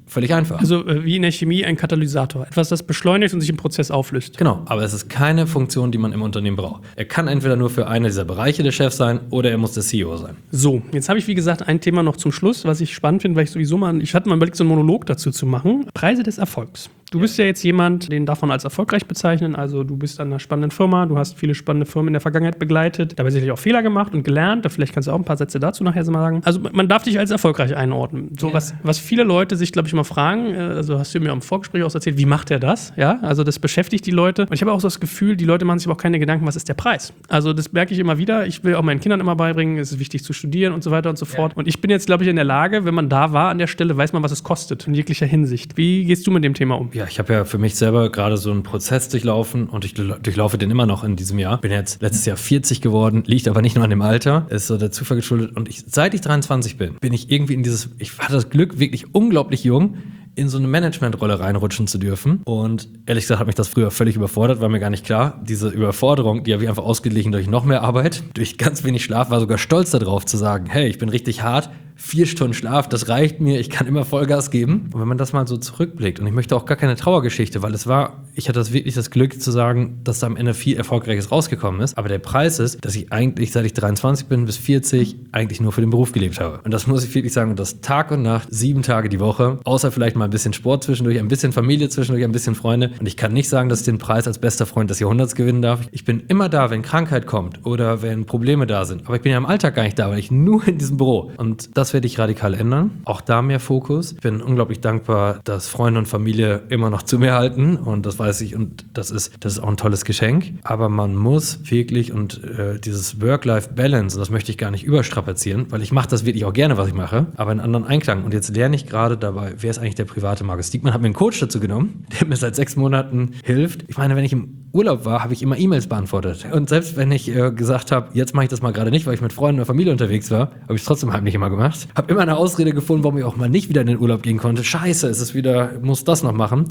völlig einfach. Also äh, wie in der Chemie ein Katalysator. Etwas, das beschleunigt und sich im Prozess auflöst. Genau, aber es ist keine Funktion, die man im Unternehmen braucht. Er kann entweder nur für einen dieser Bereiche der Chef sein oder er muss der C E O sein. So, jetzt habe ich wie gesagt ein Thema noch zum Schluss, was ich spannend finde, weil ich sowieso mal, ich hatte mal überlegt, so einen Monolog dazu zu machen. Preise des Erfolgs. Du bist ja jetzt jemand, den darf man als erfolgreich bezeichnen. Also du bist an einer spannenden Firma, du hast viele spannende Firmen in der Vergangenheit begleitet, dabei sicherlich auch Fehler gemacht und gelernt. Vielleicht kannst du auch ein paar Sätze dazu nachher mal sagen. Also man darf dich als erfolgreich einordnen. So, ja. was, was viele Leute sich, glaube ich, mal fragen, also hast du mir im Vorgespräch auch erzählt, wie macht er das? Ja, also das beschäftigt die Leute. Und ich habe auch so das Gefühl, die Leute machen sich aber auch keine Gedanken, was ist der Preis? Also das merke ich immer wieder. Ich will auch meinen Kindern immer beibringen, es ist wichtig zu studieren und so weiter und so fort. Ja. Und ich bin jetzt, glaube ich, in der Lage, wenn man da war an der Stelle, weiß man, was es kostet in jeglicher Hinsicht. Wie gehst du mit dem Thema um? Ja, ich habe ja für mich selber gerade so einen Prozess durchlaufen und ich durchlaufe den immer noch in diesem Jahr. Bin jetzt letztes Jahr vierzig geworden, liegt aber nicht nur an dem Alter, ist so der Zufall geschuldet. Und ich, seit ich dreiundzwanzig bin, bin ich irgendwie in dieses, ich hatte das Glück, wirklich unglaublich jung, in so eine Managementrolle reinrutschen zu dürfen. Und ehrlich gesagt hat mich das früher völlig überfordert, war mir gar nicht klar. Diese Überforderung, die habe ich einfach ausgeglichen durch noch mehr Arbeit, durch ganz wenig Schlaf, war sogar stolz darauf zu sagen, hey, ich bin richtig hart, vier Stunden Schlaf, das reicht mir, ich kann immer Vollgas geben. Und wenn man das mal so zurückblickt, und ich möchte auch gar keine Trauergeschichte, weil es war, ich hatte das wirklich das Glück zu sagen, dass da am Ende viel Erfolgreiches rausgekommen ist. Aber der Preis ist, dass ich eigentlich, seit ich dreiundzwanzig bin bis vierzig, eigentlich nur für den Beruf gelebt habe. Und das muss ich wirklich sagen, und das Tag und Nacht, sieben Tage die Woche, außer vielleicht mal ein bisschen Sport zwischendurch, ein bisschen Familie zwischendurch, ein bisschen Freunde. Und ich kann nicht sagen, dass ich den Preis als bester Freund des Jahrhunderts gewinnen darf. Ich bin immer da, wenn Krankheit kommt oder wenn Probleme da sind. Aber ich bin ja im Alltag gar nicht da, weil ich nur in diesem Büro. Und das werde ich radikal ändern. Auch da mehr Fokus. Ich bin unglaublich dankbar, dass Freunde und Familie immer noch zu mir halten. Und das weiß ich. Und das ist, das ist auch ein tolles Geschenk. Aber man muss wirklich, und äh, dieses Work-Life-Balance, und das möchte ich gar nicht überstrapazieren, weil ich mache das wirklich auch gerne, was ich mache, aber in anderen Einklang. Und jetzt lerne ich gerade dabei, wer ist eigentlich der private Markus Diekmann? Hat mir einen Coach dazu genommen, der mir seit sechs Monaten hilft. Ich meine, wenn ich im Urlaub war, habe ich immer E-Mails beantwortet. Und selbst wenn ich äh, gesagt habe, jetzt mache ich das mal gerade nicht, weil ich mit Freunden oder Familie unterwegs war, habe ich es trotzdem heimlich immer gemacht. Habe immer eine Ausrede gefunden, warum ich auch mal nicht wieder in den Urlaub gehen konnte. Scheiße, es ist wieder, muss das noch machen.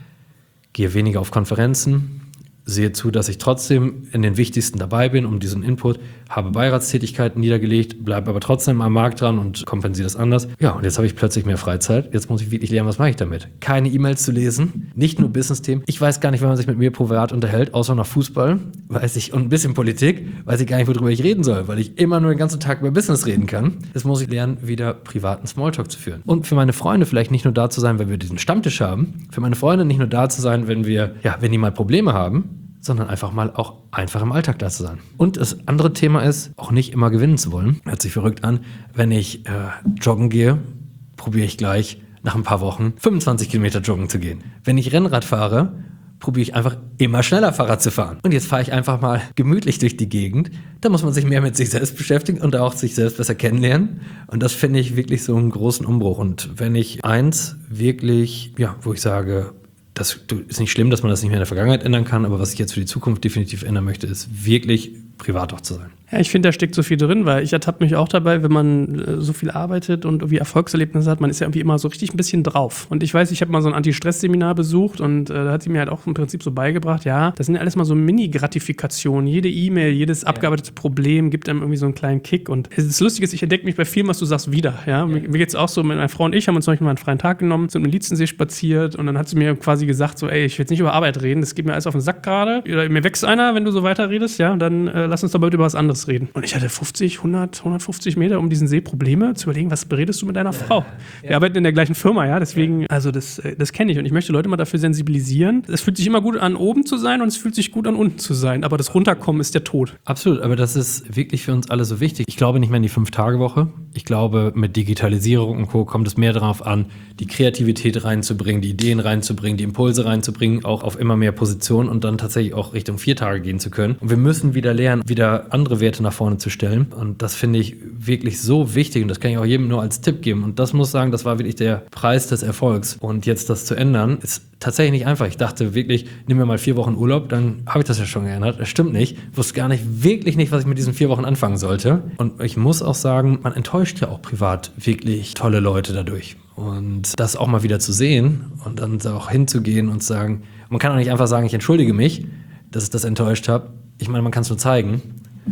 Gehe weniger auf Konferenzen, sehe zu, dass ich trotzdem in den wichtigsten dabei bin, um diesen Input, habe Beiratstätigkeiten niedergelegt, bleibe aber trotzdem am Markt dran und kompensiere das anders. Ja, und jetzt habe ich plötzlich mehr Freizeit. Jetzt muss ich wirklich lernen, was mache ich damit? Keine E-Mails zu lesen, nicht nur Business-Themen. Ich weiß gar nicht, wenn man sich mit mir privat unterhält, außer nach Fußball, weiß ich, und ein bisschen Politik, weiß ich gar nicht, worüber ich reden soll, weil ich immer nur den ganzen Tag über Business reden kann. Jetzt muss ich lernen, wieder privaten Smalltalk zu führen. Und für meine Freunde vielleicht nicht nur da zu sein, wenn wir diesen Stammtisch haben, für meine Freunde nicht nur da zu sein, wenn wir, ja, wenn die mal Probleme haben, sondern einfach mal auch einfach im Alltag da zu sein. Und das andere Thema ist, auch nicht immer gewinnen zu wollen. Hört sich verrückt an. Wenn ich äh, joggen gehe, probiere ich gleich nach ein paar Wochen fünfundzwanzig Kilometer joggen zu gehen. Wenn ich Rennrad fahre, probiere ich einfach immer schneller Fahrrad zu fahren. Und jetzt fahre ich einfach mal gemütlich durch die Gegend. Da muss man sich mehr mit sich selbst beschäftigen und auch sich selbst besser kennenlernen. Und das finde ich wirklich so einen großen Umbruch. Und wenn ich eins wirklich, ja, wo ich sage, das ist nicht schlimm, dass man das nicht mehr in der Vergangenheit ändern kann, aber was ich jetzt für die Zukunft definitiv ändern möchte, ist wirklich privat auch zu sein. Ja, ich finde, da steckt so viel drin, weil ich ertappe mich auch dabei, wenn man äh, so viel arbeitet und irgendwie Erfolgserlebnisse hat, man ist ja irgendwie immer so richtig ein bisschen drauf. Und ich weiß, ich habe mal so ein Anti-Stress-Seminar besucht und äh, da hat sie mir halt auch im Prinzip so beigebracht, ja, das sind ja alles mal so Mini-Gratifikationen. Jede E-Mail, jedes abgearbeitete Problem gibt einem irgendwie so einen kleinen Kick. Und das Lustige ist, ich entdecke mich bei vielem, was du sagst, wieder. Ja? Ja. Mir, mir geht es auch so, meine Frau und ich haben uns zum Beispiel mal einen freien Tag genommen, sind im Lietzensee spaziert und dann hat sie mir quasi gesagt, so, ey, ich will jetzt nicht über Arbeit reden, das geht mir alles auf den Sack gerade. Oder mir wächst einer, wenn du so weiter redest, ja, dann äh, lass uns doch bald über was anderes reden. Und ich hatte fünfzig, hundert, hundertfünfzig Meter um diesen See Probleme, zu überlegen, was beredest du mit deiner Frau? Ja. Wir arbeiten in der gleichen Firma, ja, deswegen, also das, das kenne ich und ich möchte Leute mal dafür sensibilisieren. Es fühlt sich immer gut an, oben zu sein und es fühlt sich gut an, unten zu sein, aber das Runterkommen ist der Tod. Absolut, aber das ist wirklich für uns alle so wichtig. Ich glaube nicht mehr in die Fünf-Tage-Woche. Ich glaube, mit Digitalisierung und Co. kommt es mehr darauf an, die Kreativität reinzubringen, die Ideen reinzubringen, die Impulse reinzubringen, auch auf immer mehr Positionen und dann tatsächlich auch Richtung vier Tage gehen zu können. Und wir müssen wieder lernen, wieder andere Werte nach vorne zu stellen. Und das finde ich wirklich so wichtig und das kann ich auch jedem nur als Tipp geben. Und das muss sagen, das war wirklich der Preis des Erfolgs. Und jetzt das zu ändern, ist tatsächlich nicht einfach. Ich dachte wirklich, nimm mir mal vier Wochen Urlaub, dann habe ich das ja schon geändert. Das stimmt nicht. Ich wusste gar nicht, wirklich nicht, was ich mit diesen vier Wochen anfangen sollte. Und ich muss auch sagen, man enttäuscht ja auch privat wirklich tolle Leute dadurch. Und das auch mal wieder zu sehen und dann auch hinzugehen und sagen, man kann auch nicht einfach sagen, ich entschuldige mich, dass ich das enttäuscht habe. Ich meine, man kann es nur zeigen.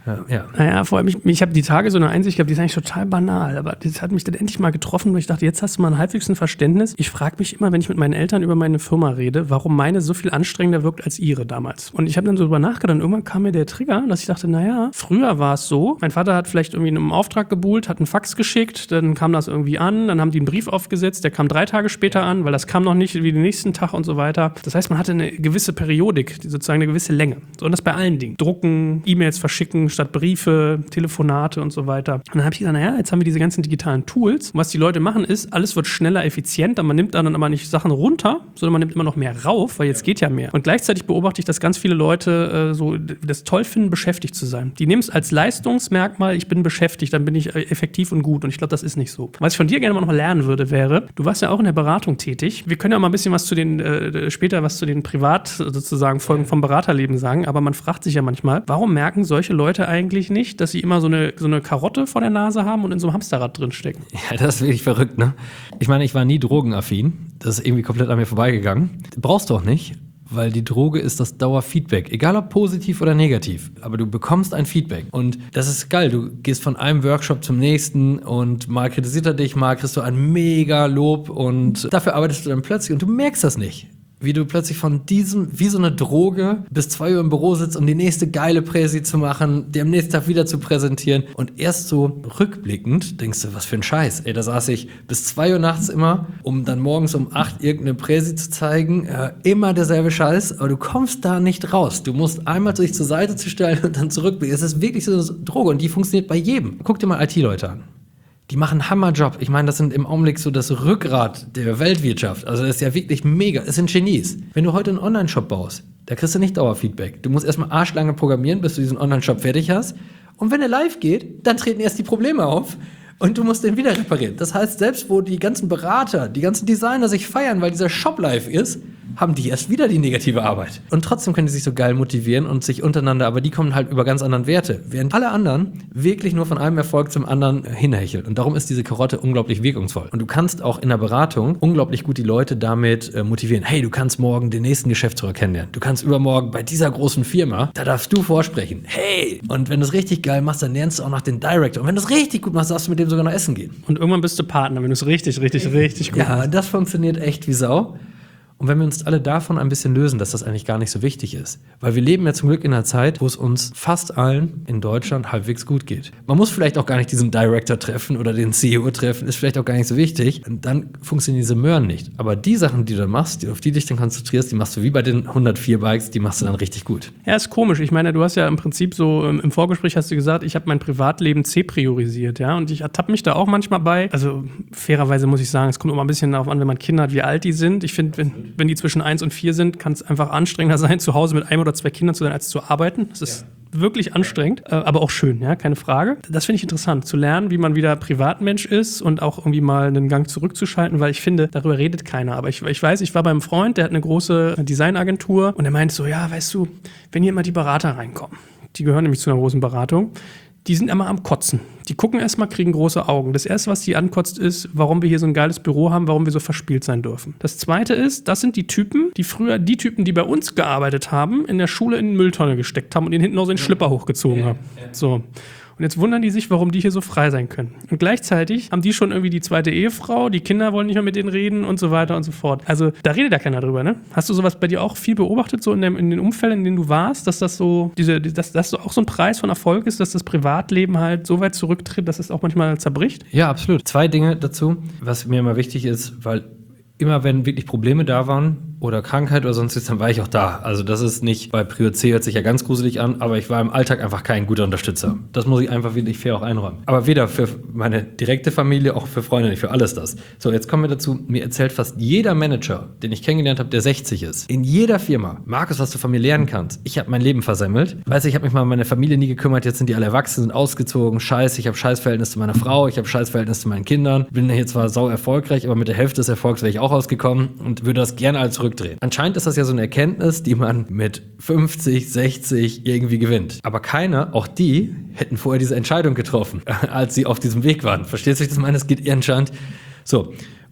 Äh, ja. Naja, vor allem, ich, ich habe die Tage so eine Einsicht gehabt, die ist eigentlich total banal, aber das hat mich dann endlich mal getroffen, weil ich dachte, jetzt hast du mal ein halbwegs ein Verständnis. Ich frage mich immer, wenn ich mit meinen Eltern über meine Firma rede, warum meine so viel anstrengender wirkt als ihre damals. Und ich habe dann so drüber nachgedacht und irgendwann kam mir der Trigger, dass ich dachte, naja, früher war es so, mein Vater hat vielleicht irgendwie einen Auftrag gebuhlt, hat einen Fax geschickt, dann kam das irgendwie an, dann haben die einen Brief aufgesetzt, der kam drei Tage später an, weil das kam noch nicht wie den nächsten Tag und so weiter. Das heißt, man hatte eine gewisse Periodik, sozusagen eine gewisse Länge. So, und das bei allen Dingen. Drucken, E-Mails verschicken statt Briefe, Telefonate und so weiter. Und dann habe ich gesagt, naja, jetzt haben wir diese ganzen digitalen Tools. Und was die Leute machen ist, alles wird schneller, effizienter. Man nimmt dann aber nicht Sachen runter, sondern man nimmt immer noch mehr rauf, weil jetzt geht ja mehr. Und gleichzeitig beobachte ich, dass ganz viele Leute äh, so das toll finden, beschäftigt zu sein. Die nehmen es als Leistungsmerkmal, ich bin beschäftigt, dann bin ich äh, effektiv und gut. Und ich glaube, das ist nicht so. Was ich von dir gerne mal noch mal lernen würde, wäre, du warst ja auch in der Beratung tätig. Wir können ja mal ein bisschen was zu den, äh, später was zu den Privat sozusagen Folgen vom Beraterleben sagen, aber man fragt sich ja manchmal, warum merken solche Leute eigentlich nicht, dass sie immer so eine, so eine Karotte vor der Nase haben und in so einem Hamsterrad drinstecken? Ja, das ist wirklich verrückt, ne? Ich meine, ich war nie drogenaffin. Das ist irgendwie komplett an mir vorbeigegangen. Brauchst du auch nicht, weil die Droge ist das Dauerfeedback. Egal ob positiv oder negativ, aber du bekommst ein Feedback. Und das ist geil. Du gehst von einem Workshop zum nächsten und mal kritisiert er dich, mal kriegst du ein mega Lob und dafür arbeitest du dann plötzlich und du merkst das nicht. Wie du plötzlich von diesem, wie so eine Droge, bis zwei Uhr im Büro sitzt, um die nächste geile Präsi zu machen, die am nächsten Tag wieder zu präsentieren. Und erst so rückblickend denkst du, was für ein Scheiß. Ey, da saß ich bis zwei Uhr nachts immer, um dann morgens um acht irgendeine Präsi zu zeigen. Äh, immer derselbe Scheiß, aber du kommst da nicht raus. Du musst einmal sich zur Seite zu stellen und dann zurückblicken. Es ist wirklich so eine Droge und die funktioniert bei jedem. Guck dir mal I T-Leute an. Die machen einen Hammerjob. Ich meine, das sind im Augenblick so das Rückgrat der Weltwirtschaft. Also das ist ja wirklich mega. Es sind Genies. Wenn du heute einen Online-Shop baust, da kriegst du nicht Dauerfeedback. Du musst erstmal arschlange programmieren, bis du diesen Online-Shop fertig hast. Und wenn er live geht, dann treten erst die Probleme auf und du musst den wieder reparieren. Das heißt, selbst wo die ganzen Berater, die ganzen Designer sich feiern, weil dieser Shop live ist, haben die erst wieder die negative Arbeit. Und trotzdem können die sich so geil motivieren und sich untereinander, aber die kommen halt über ganz anderen Werte. Während alle anderen wirklich nur von einem Erfolg zum anderen hinhecheln. Und darum ist diese Karotte unglaublich wirkungsvoll. Und du kannst auch in der Beratung unglaublich gut die Leute damit äh, motivieren. Hey, du kannst morgen den nächsten Geschäftsführer kennenlernen. Du kannst übermorgen bei dieser großen Firma, da darfst du vorsprechen. Hey! Und wenn du es richtig geil machst, dann lernst du auch noch den Director. Und wenn du es richtig gut machst, darfst du mit dem sogar noch essen gehen. Und irgendwann bist du Partner, wenn du es richtig, richtig, richtig gut machst. Ja, das funktioniert echt wie Sau. Und wenn wir uns alle davon ein bisschen lösen, dass das eigentlich gar nicht so wichtig ist. Weil wir leben ja zum Glück in einer Zeit, wo es uns fast allen in Deutschland halbwegs gut geht. Man muss vielleicht auch gar nicht diesen Director treffen oder den C E O treffen, ist vielleicht auch gar nicht so wichtig. Und dann funktionieren diese Möhren nicht. Aber die Sachen, die du dann machst, die, auf die dich dann konzentrierst, die machst du wie bei den hundertvier Bikes, die machst du dann richtig gut. Ja, ist komisch. Ich meine, du hast ja im Prinzip so, im Vorgespräch hast du gesagt, ich habe mein Privatleben C priorisiert, ja. Und ich ertappe mich da auch manchmal bei. Also fairerweise muss ich sagen, es kommt immer ein bisschen darauf an, wenn man Kinder hat, wie alt die sind. Ich finde, wenn, wenn die zwischen eins und vier sind, kann es einfach anstrengender sein, zu Hause mit einem oder zwei Kindern zu sein, als zu arbeiten. Das ist ja wirklich anstrengend, äh, aber auch schön, ja, keine Frage. Das finde ich interessant, zu lernen, wie man wieder Privatmensch ist und auch irgendwie mal einen Gang zurückzuschalten, weil ich finde, darüber redet keiner. Aber ich, ich weiß, ich war beim Freund, der hat eine große Designagentur und er meinte so, ja, weißt du, wenn hier immer die Berater reinkommen, die gehören nämlich zu einer großen Beratung, die sind immer am Kotzen. Die gucken erstmal, kriegen große Augen. Das Erste, was die ankotzt, ist, warum wir hier so ein geiles Büro haben, warum wir so verspielt sein dürfen. Das Zweite ist, das sind die Typen, die früher, die Typen, die bei uns gearbeitet haben, in der Schule in eine Mülltonne gesteckt haben und ihn hinten noch so den Schlipper hochgezogen haben. So. Und jetzt wundern die sich, warum die hier so frei sein können. Und gleichzeitig haben die schon irgendwie die zweite Ehefrau, die Kinder wollen nicht mehr mit denen reden und so weiter und so fort. Also da redet ja keiner drüber, ne? Hast du sowas bei dir auch viel beobachtet, so in, dem, in den Umfällen, in denen du warst, dass das so, diese, dass das auch so ein Preis von Erfolg ist, dass das Privatleben halt so weit zurücktritt, dass es auch manchmal zerbricht? Ja, absolut. Zwei Dinge dazu, was mir immer wichtig ist, weil immer wenn wirklich Probleme da waren oder Krankheit oder sonst was, dann war ich auch da. Also das ist nicht, bei Prio C hört sich ja ganz gruselig an, aber ich war im Alltag einfach kein guter Unterstützer. Das muss ich einfach wirklich fair auch einräumen. Aber weder für meine direkte Familie, auch für Freunde, nicht für alles das. So, jetzt kommen wir dazu, mir erzählt fast jeder Manager, den ich kennengelernt habe, der sechzig ist, in jeder Firma, Markus, was du von mir lernen kannst. Ich habe mein Leben versemmelt. Weißt du, ich habe mich mal um meine Familie nie gekümmert, jetzt sind die alle erwachsen, sind ausgezogen, scheiße, ich habe Scheißverhältnis zu meiner Frau, ich habe Scheißverhältnis zu meinen Kindern, bin hier zwar sau erfolgreich, aber mit der Hälfte des Erfolgs wäre ich auch ausgekommen und würde das gerne alles zurückdrehen. Anscheinend ist das ja so eine Erkenntnis, die man mit fünfzig, sechzig irgendwie gewinnt. Aber keiner, auch die, hätten vorher diese Entscheidung getroffen, als sie auf diesem Weg waren. Verstehst du, wie ich das meine? Es geht eher anscheinend so.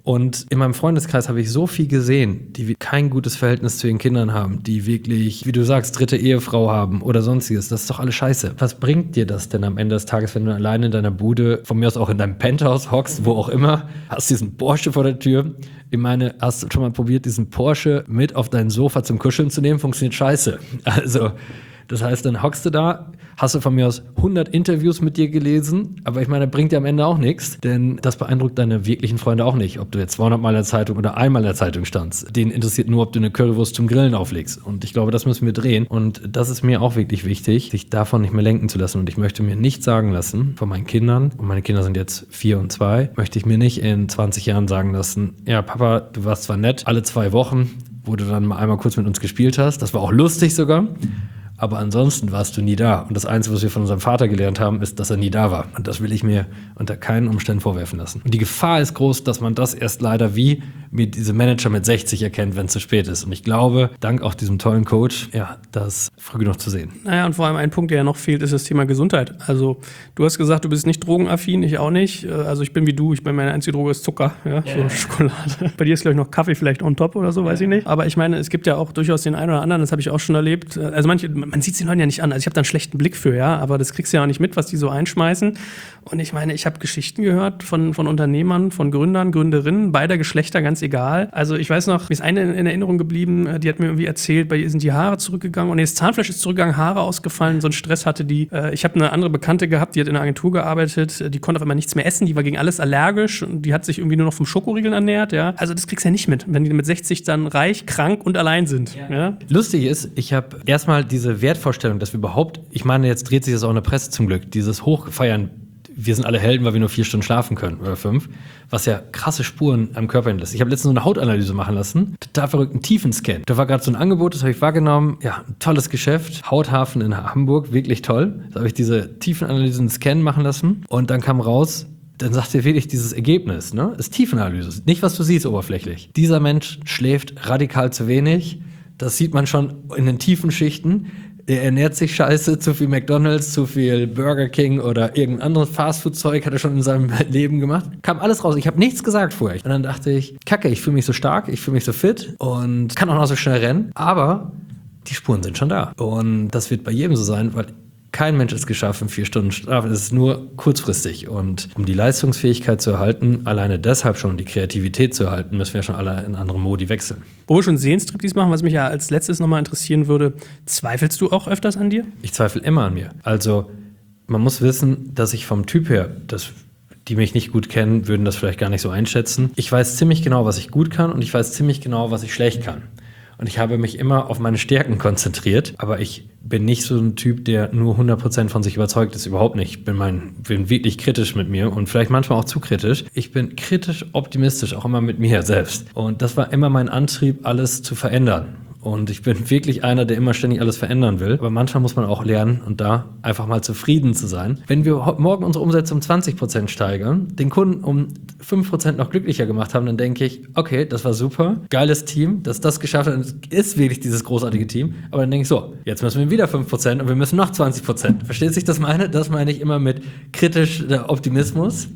Und in meinem Freundeskreis habe ich so viel gesehen, die kein gutes Verhältnis zu ihren Kindern haben, die wirklich, wie du sagst, dritte Ehefrau haben oder sonstiges. Das ist doch alles scheiße. Was bringt dir das denn am Ende des Tages, wenn du alleine in deiner Bude, von mir aus auch in deinem Penthouse hockst, wo auch immer, hast diesen Porsche vor der Tür? Ich meine, hast du schon mal probiert, diesen Porsche mit auf dein Sofa zum Kuscheln zu nehmen? Funktioniert scheiße. Also, das heißt, dann hockst du da, hast du von mir aus hundert Interviews mit dir gelesen, aber ich meine, das bringt dir am Ende auch nichts, denn das beeindruckt deine wirklichen Freunde auch nicht, ob du jetzt zweihundert Mal in der Zeitung oder einmal in der Zeitung standst. Denen interessiert nur, ob du eine Currywurst zum Grillen auflegst. Und ich glaube, das müssen wir drehen. Und das ist mir auch wirklich wichtig, sich davon nicht mehr lenken zu lassen. Und ich möchte mir nicht sagen lassen von meinen Kindern, und meine Kinder sind jetzt vier und zwei, möchte ich mir nicht in zwanzig Jahren sagen lassen, ja, Papa, du warst zwar nett, alle zwei Wochen, wo du dann mal einmal kurz mit uns gespielt hast, das war auch lustig sogar, aber ansonsten warst du nie da. Und das Einzige, was wir von unserem Vater gelernt haben, ist, dass er nie da war. Und das will ich mir unter keinen Umständen vorwerfen lassen. Und die Gefahr ist groß, dass man das erst leider wie mit diese Manager mit sechzig erkennt, wenn es zu spät ist. Und ich glaube, dank auch diesem tollen Coach, ja, das früh genug zu sehen. Naja, und vor allem ein Punkt, der ja noch fehlt, ist das Thema Gesundheit. Also du hast gesagt, du bist nicht drogenaffin, ich auch nicht. Also ich bin wie du, ich bin meine einzige Droge ist Zucker, ja, yeah. So Schokolade. Bei dir ist, glaube ich, noch Kaffee vielleicht on top oder so, weiß ich nicht. Aber ich meine, es gibt ja auch durchaus den einen oder anderen, das habe ich auch schon erlebt. Also manche, man sieht es den Leuten ja nicht an. Also ich habe da einen schlechten Blick für, ja, aber das kriegst du ja auch nicht mit, was die so einschmeißen. Und ich meine, ich habe Geschichten gehört von, von Unternehmern, von Gründern, Gründerinnen, beider Geschlechter, ganz egal. Also ich weiß noch, mir ist eine in Erinnerung geblieben, die hat mir irgendwie erzählt, bei ihr sind die Haare zurückgegangen und das Zahnfleisch ist zurückgegangen, Haare ausgefallen, so einen Stress hatte die. Ich habe eine andere Bekannte gehabt, die hat in einer Agentur gearbeitet, die konnte auf einmal nichts mehr essen, die war gegen alles allergisch und die hat sich irgendwie nur noch vom Schokoriegeln ernährt, ja. Also das kriegst du ja nicht mit, wenn die mit sechzig dann reich, krank und allein sind. Ja. Ja? Lustig ist, ich habe erstmal diese Wertvorstellung, dass wir überhaupt, ich meine, jetzt dreht sich das auch in der Presse zum Glück, dieses Hochfeiern, wir sind alle Helden, weil wir nur vier Stunden schlafen können oder fünf, was ja krasse Spuren am Körper hinterlässt. Ich habe letztens so eine Hautanalyse machen lassen, total verrückt, einen Tiefenscan. Da war gerade so ein Angebot, das habe ich wahrgenommen, ja, ein tolles Geschäft, Hauthafen in Hamburg, wirklich toll. Da habe ich diese Tiefenanalyse, einen Scan machen lassen und dann kam raus, dann sagt dir wirklich dieses Ergebnis, ne, ist Tiefenanalyse, nicht was du siehst oberflächlich. Dieser Mensch schläft radikal zu wenig, das sieht man schon in den tiefen Schichten. Der ernährt sich scheiße, zu viel McDonald's, zu viel Burger King oder irgendein anderes Fastfood-Zeug hat er schon in seinem Leben gemacht. Kam alles raus. Ich habe nichts gesagt vorher. Und dann dachte ich, kacke, ich fühle mich so stark, ich fühle mich so fit und kann auch noch so schnell rennen. Aber die Spuren sind schon da. Und das wird bei jedem so sein, weil kein Mensch ist geschaffen, vier Stunden Schlaf. Es ist nur kurzfristig. Und um die Leistungsfähigkeit zu erhalten, alleine deshalb schon die Kreativität zu erhalten, müssen wir schon alle in andere Modi wechseln. Wo wir schon Seelenstriptease machen, was mich ja als letztes nochmal interessieren würde, zweifelst du auch öfters an dir? Ich zweifle immer an mir. Also man muss wissen, dass ich vom Typ her, das, die mich nicht gut kennen, würden das vielleicht gar nicht so einschätzen. Ich weiß ziemlich genau, was ich gut kann und ich weiß ziemlich genau, was ich schlecht kann. Und ich habe mich immer auf meine Stärken konzentriert, aber ich bin nicht so ein Typ, der nur hundert Prozent von sich überzeugt ist, überhaupt nicht. Ich bin, mein, bin wirklich kritisch mit mir und vielleicht manchmal auch zu kritisch. Ich bin kritisch optimistisch, auch immer mit mir selbst. Und das war immer mein Antrieb, alles zu verändern. Und ich bin wirklich einer, der immer ständig alles verändern will. Aber manchmal muss man auch lernen und da einfach mal zufrieden zu sein. Wenn wir morgen unsere Umsätze um zwanzig Prozent steigern, den Kunden um fünf Prozent noch glücklicher gemacht haben, dann denke ich, okay, das war super, geiles Team, dass das geschafft hat, ist wirklich dieses großartige Team. Aber dann denke ich so, jetzt müssen wir wieder fünf Prozent und wir müssen noch zwanzig Prozent. Versteht sich das meine? Das meine ich immer mit kritisch Optimismus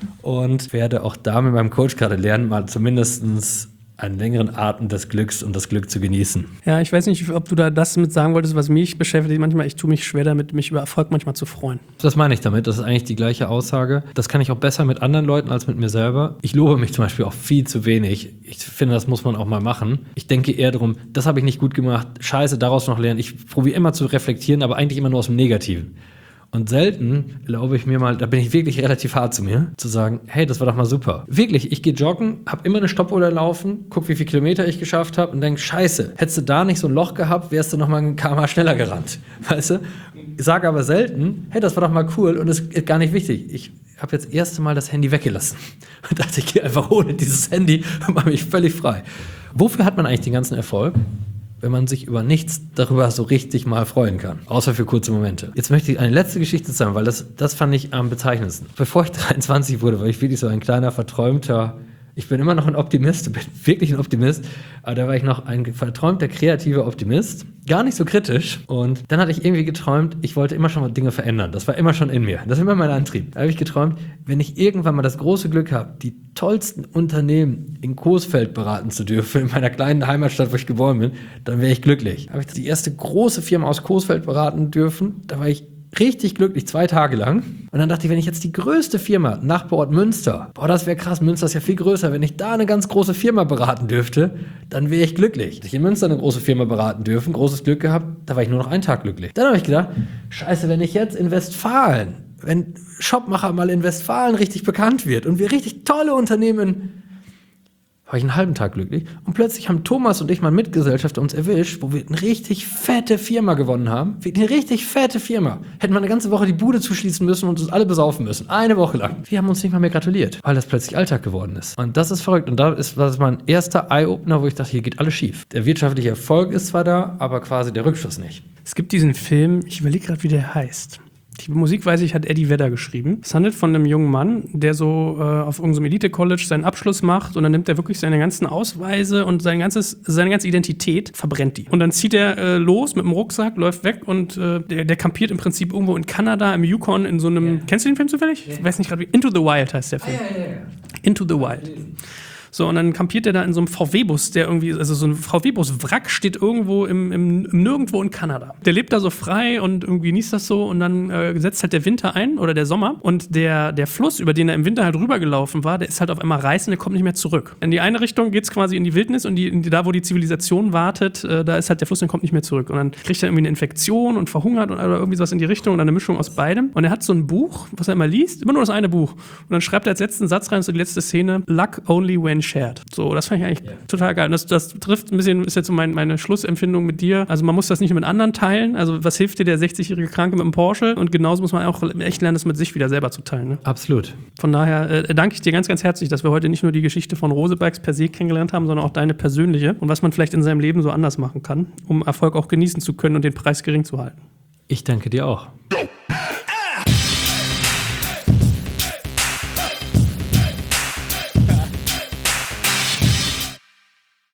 und werde auch da mit meinem Coach gerade lernen, mal zumindestens einen längeren Atem des Glücks und das Glück zu genießen. Ja, ich weiß nicht, ob du da das mit sagen wolltest, was mich beschäftigt. Manchmal, ich tue mich schwer damit, mich über Erfolg manchmal zu freuen. Das meine ich damit. Das ist eigentlich die gleiche Aussage. Das kann ich auch besser mit anderen Leuten als mit mir selber. Ich lobe mich zum Beispiel auch viel zu wenig. Ich finde, das muss man auch mal machen. Ich denke eher darum, das habe ich nicht gut gemacht. Scheiße, daraus noch lernen. Ich probiere immer zu reflektieren, aber eigentlich immer nur aus dem Negativen. Und selten erlaube ich mir mal, da bin ich wirklich relativ hart zu mir, zu sagen, hey, das war doch mal super. Wirklich, ich gehe joggen, habe immer eine Stoppuhr laufen, guck, wie viele Kilometer ich geschafft habe und denke, scheiße, hättest du da nicht so ein Loch gehabt, wärst du noch mal ein Kilometer schneller gerannt. Weißt du? Ich sage aber selten, hey, das war doch mal cool und das ist gar nicht wichtig. Ich habe jetzt das erste Mal das Handy weggelassen und dachte, ich gehe einfach ohne dieses Handy und mache mich völlig frei. Wofür hat man eigentlich den ganzen Erfolg? Wenn man sich über nichts darüber so richtig mal freuen kann. Außer für kurze Momente. Jetzt möchte ich eine letzte Geschichte sagen, weil das, das fand ich am bezeichnendsten. Bevor ich dreiundzwanzig wurde, war ich wirklich so ein kleiner, verträumter Ich bin immer noch ein Optimist, bin wirklich ein Optimist, aber da war ich noch ein verträumter, kreativer Optimist, gar nicht so kritisch. Und dann hatte ich irgendwie geträumt, ich wollte immer schon mal Dinge verändern. Das war immer schon in mir. Das war immer mein Antrieb. Da habe ich geträumt, wenn ich irgendwann mal das große Glück habe, die tollsten Unternehmen in Coesfeld beraten zu dürfen, in meiner kleinen Heimatstadt, wo ich geboren bin, dann wäre ich glücklich. Habe ich die erste große Firma aus Coesfeld beraten dürfen, da war ich richtig glücklich, zwei Tage lang. Und dann dachte ich, wenn ich jetzt die größte Firma, Nachbarort Münster, boah, das wäre krass, Münster ist ja viel größer, wenn ich da eine ganz große Firma beraten dürfte, dann wäre ich glücklich. Hätte ich in Münster eine große Firma beraten dürfen, großes Glück gehabt, da war ich nur noch einen Tag glücklich. Dann habe ich gedacht, scheiße, wenn ich jetzt in Westfalen, wenn Shopmacher mal in Westfalen richtig bekannt wird und wir richtig tolle Unternehmen, war ich einen halben Tag glücklich. Und plötzlich haben Thomas und ich mal einen Mitgesellschafter uns erwischt, wo wir eine richtig fette Firma gewonnen haben. Eine richtig fette Firma. Hätten wir eine ganze Woche die Bude zuschließen müssen und uns alle besaufen müssen. Eine Woche lang. Wir haben uns nicht mal mehr gratuliert, weil das plötzlich Alltag geworden ist. Und das ist verrückt. Und da ist, das ist mein erster Eye-Opener, wo ich dachte, hier geht alles schief. Der wirtschaftliche Erfolg ist zwar da, aber quasi der Rückschluss nicht. Es gibt diesen Film, ich überlege gerade, wie der heißt. Die Musik, weiß ich, hat Eddie Vedder geschrieben. Es handelt von einem jungen Mann, der so äh, auf irgendeinem Elite-College seinen Abschluss macht und dann nimmt er wirklich seine ganzen Ausweise und sein ganzes, seine ganze Identität, verbrennt die. Und dann zieht er äh, los mit dem Rucksack, läuft weg und äh, der, der kampiert im Prinzip irgendwo in Kanada, im Yukon, in so einem... Yeah. Kennst du den Film zufällig? Yeah. Ich weiß nicht gerade wie... Into the Wild heißt der Film. Ah, ja, ja, ja. Into the Wild. So, und dann kampiert er da in so einem V W-Bus, der irgendwie, also so ein V W-Bus-Wrack steht irgendwo im, im, im Nirgendwo in Kanada. Der lebt da so frei und irgendwie genießt das so und dann äh, setzt halt der Winter ein oder der Sommer und der, der Fluss, über den er im Winter halt rübergelaufen war, der ist halt auf einmal reißend, der kommt nicht mehr zurück. In die eine Richtung geht's quasi in die Wildnis und die, in die, da, wo die Zivilisation wartet, äh, da ist halt der Fluss, der kommt nicht mehr zurück. Und dann kriegt er irgendwie eine Infektion und verhungert oder irgendwie sowas in die Richtung oder eine Mischung aus beidem. Und er hat so ein Buch, was er immer liest, immer nur das eine Buch. Und dann schreibt er als letzten Satz rein, so die letzte Szene, Luck only when shared. So, das fand ich eigentlich yeah. total geil. Und das, das trifft ein bisschen, ist jetzt so mein, meine Schlussempfindung mit dir. Also man muss das nicht mit anderen teilen. Also was hilft dir der sechzigjährige Kranke mit dem Porsche? Und genauso muss man auch echt lernen, das mit sich wieder selber zu teilen. Ne? Absolut. Von daher äh, danke ich dir ganz, ganz herzlich, dass wir heute nicht nur die Geschichte von Rose Bikes per se kennengelernt haben, sondern auch deine persönliche und was man vielleicht in seinem Leben so anders machen kann, um Erfolg auch genießen zu können und den Preis gering zu halten. Ich danke dir auch.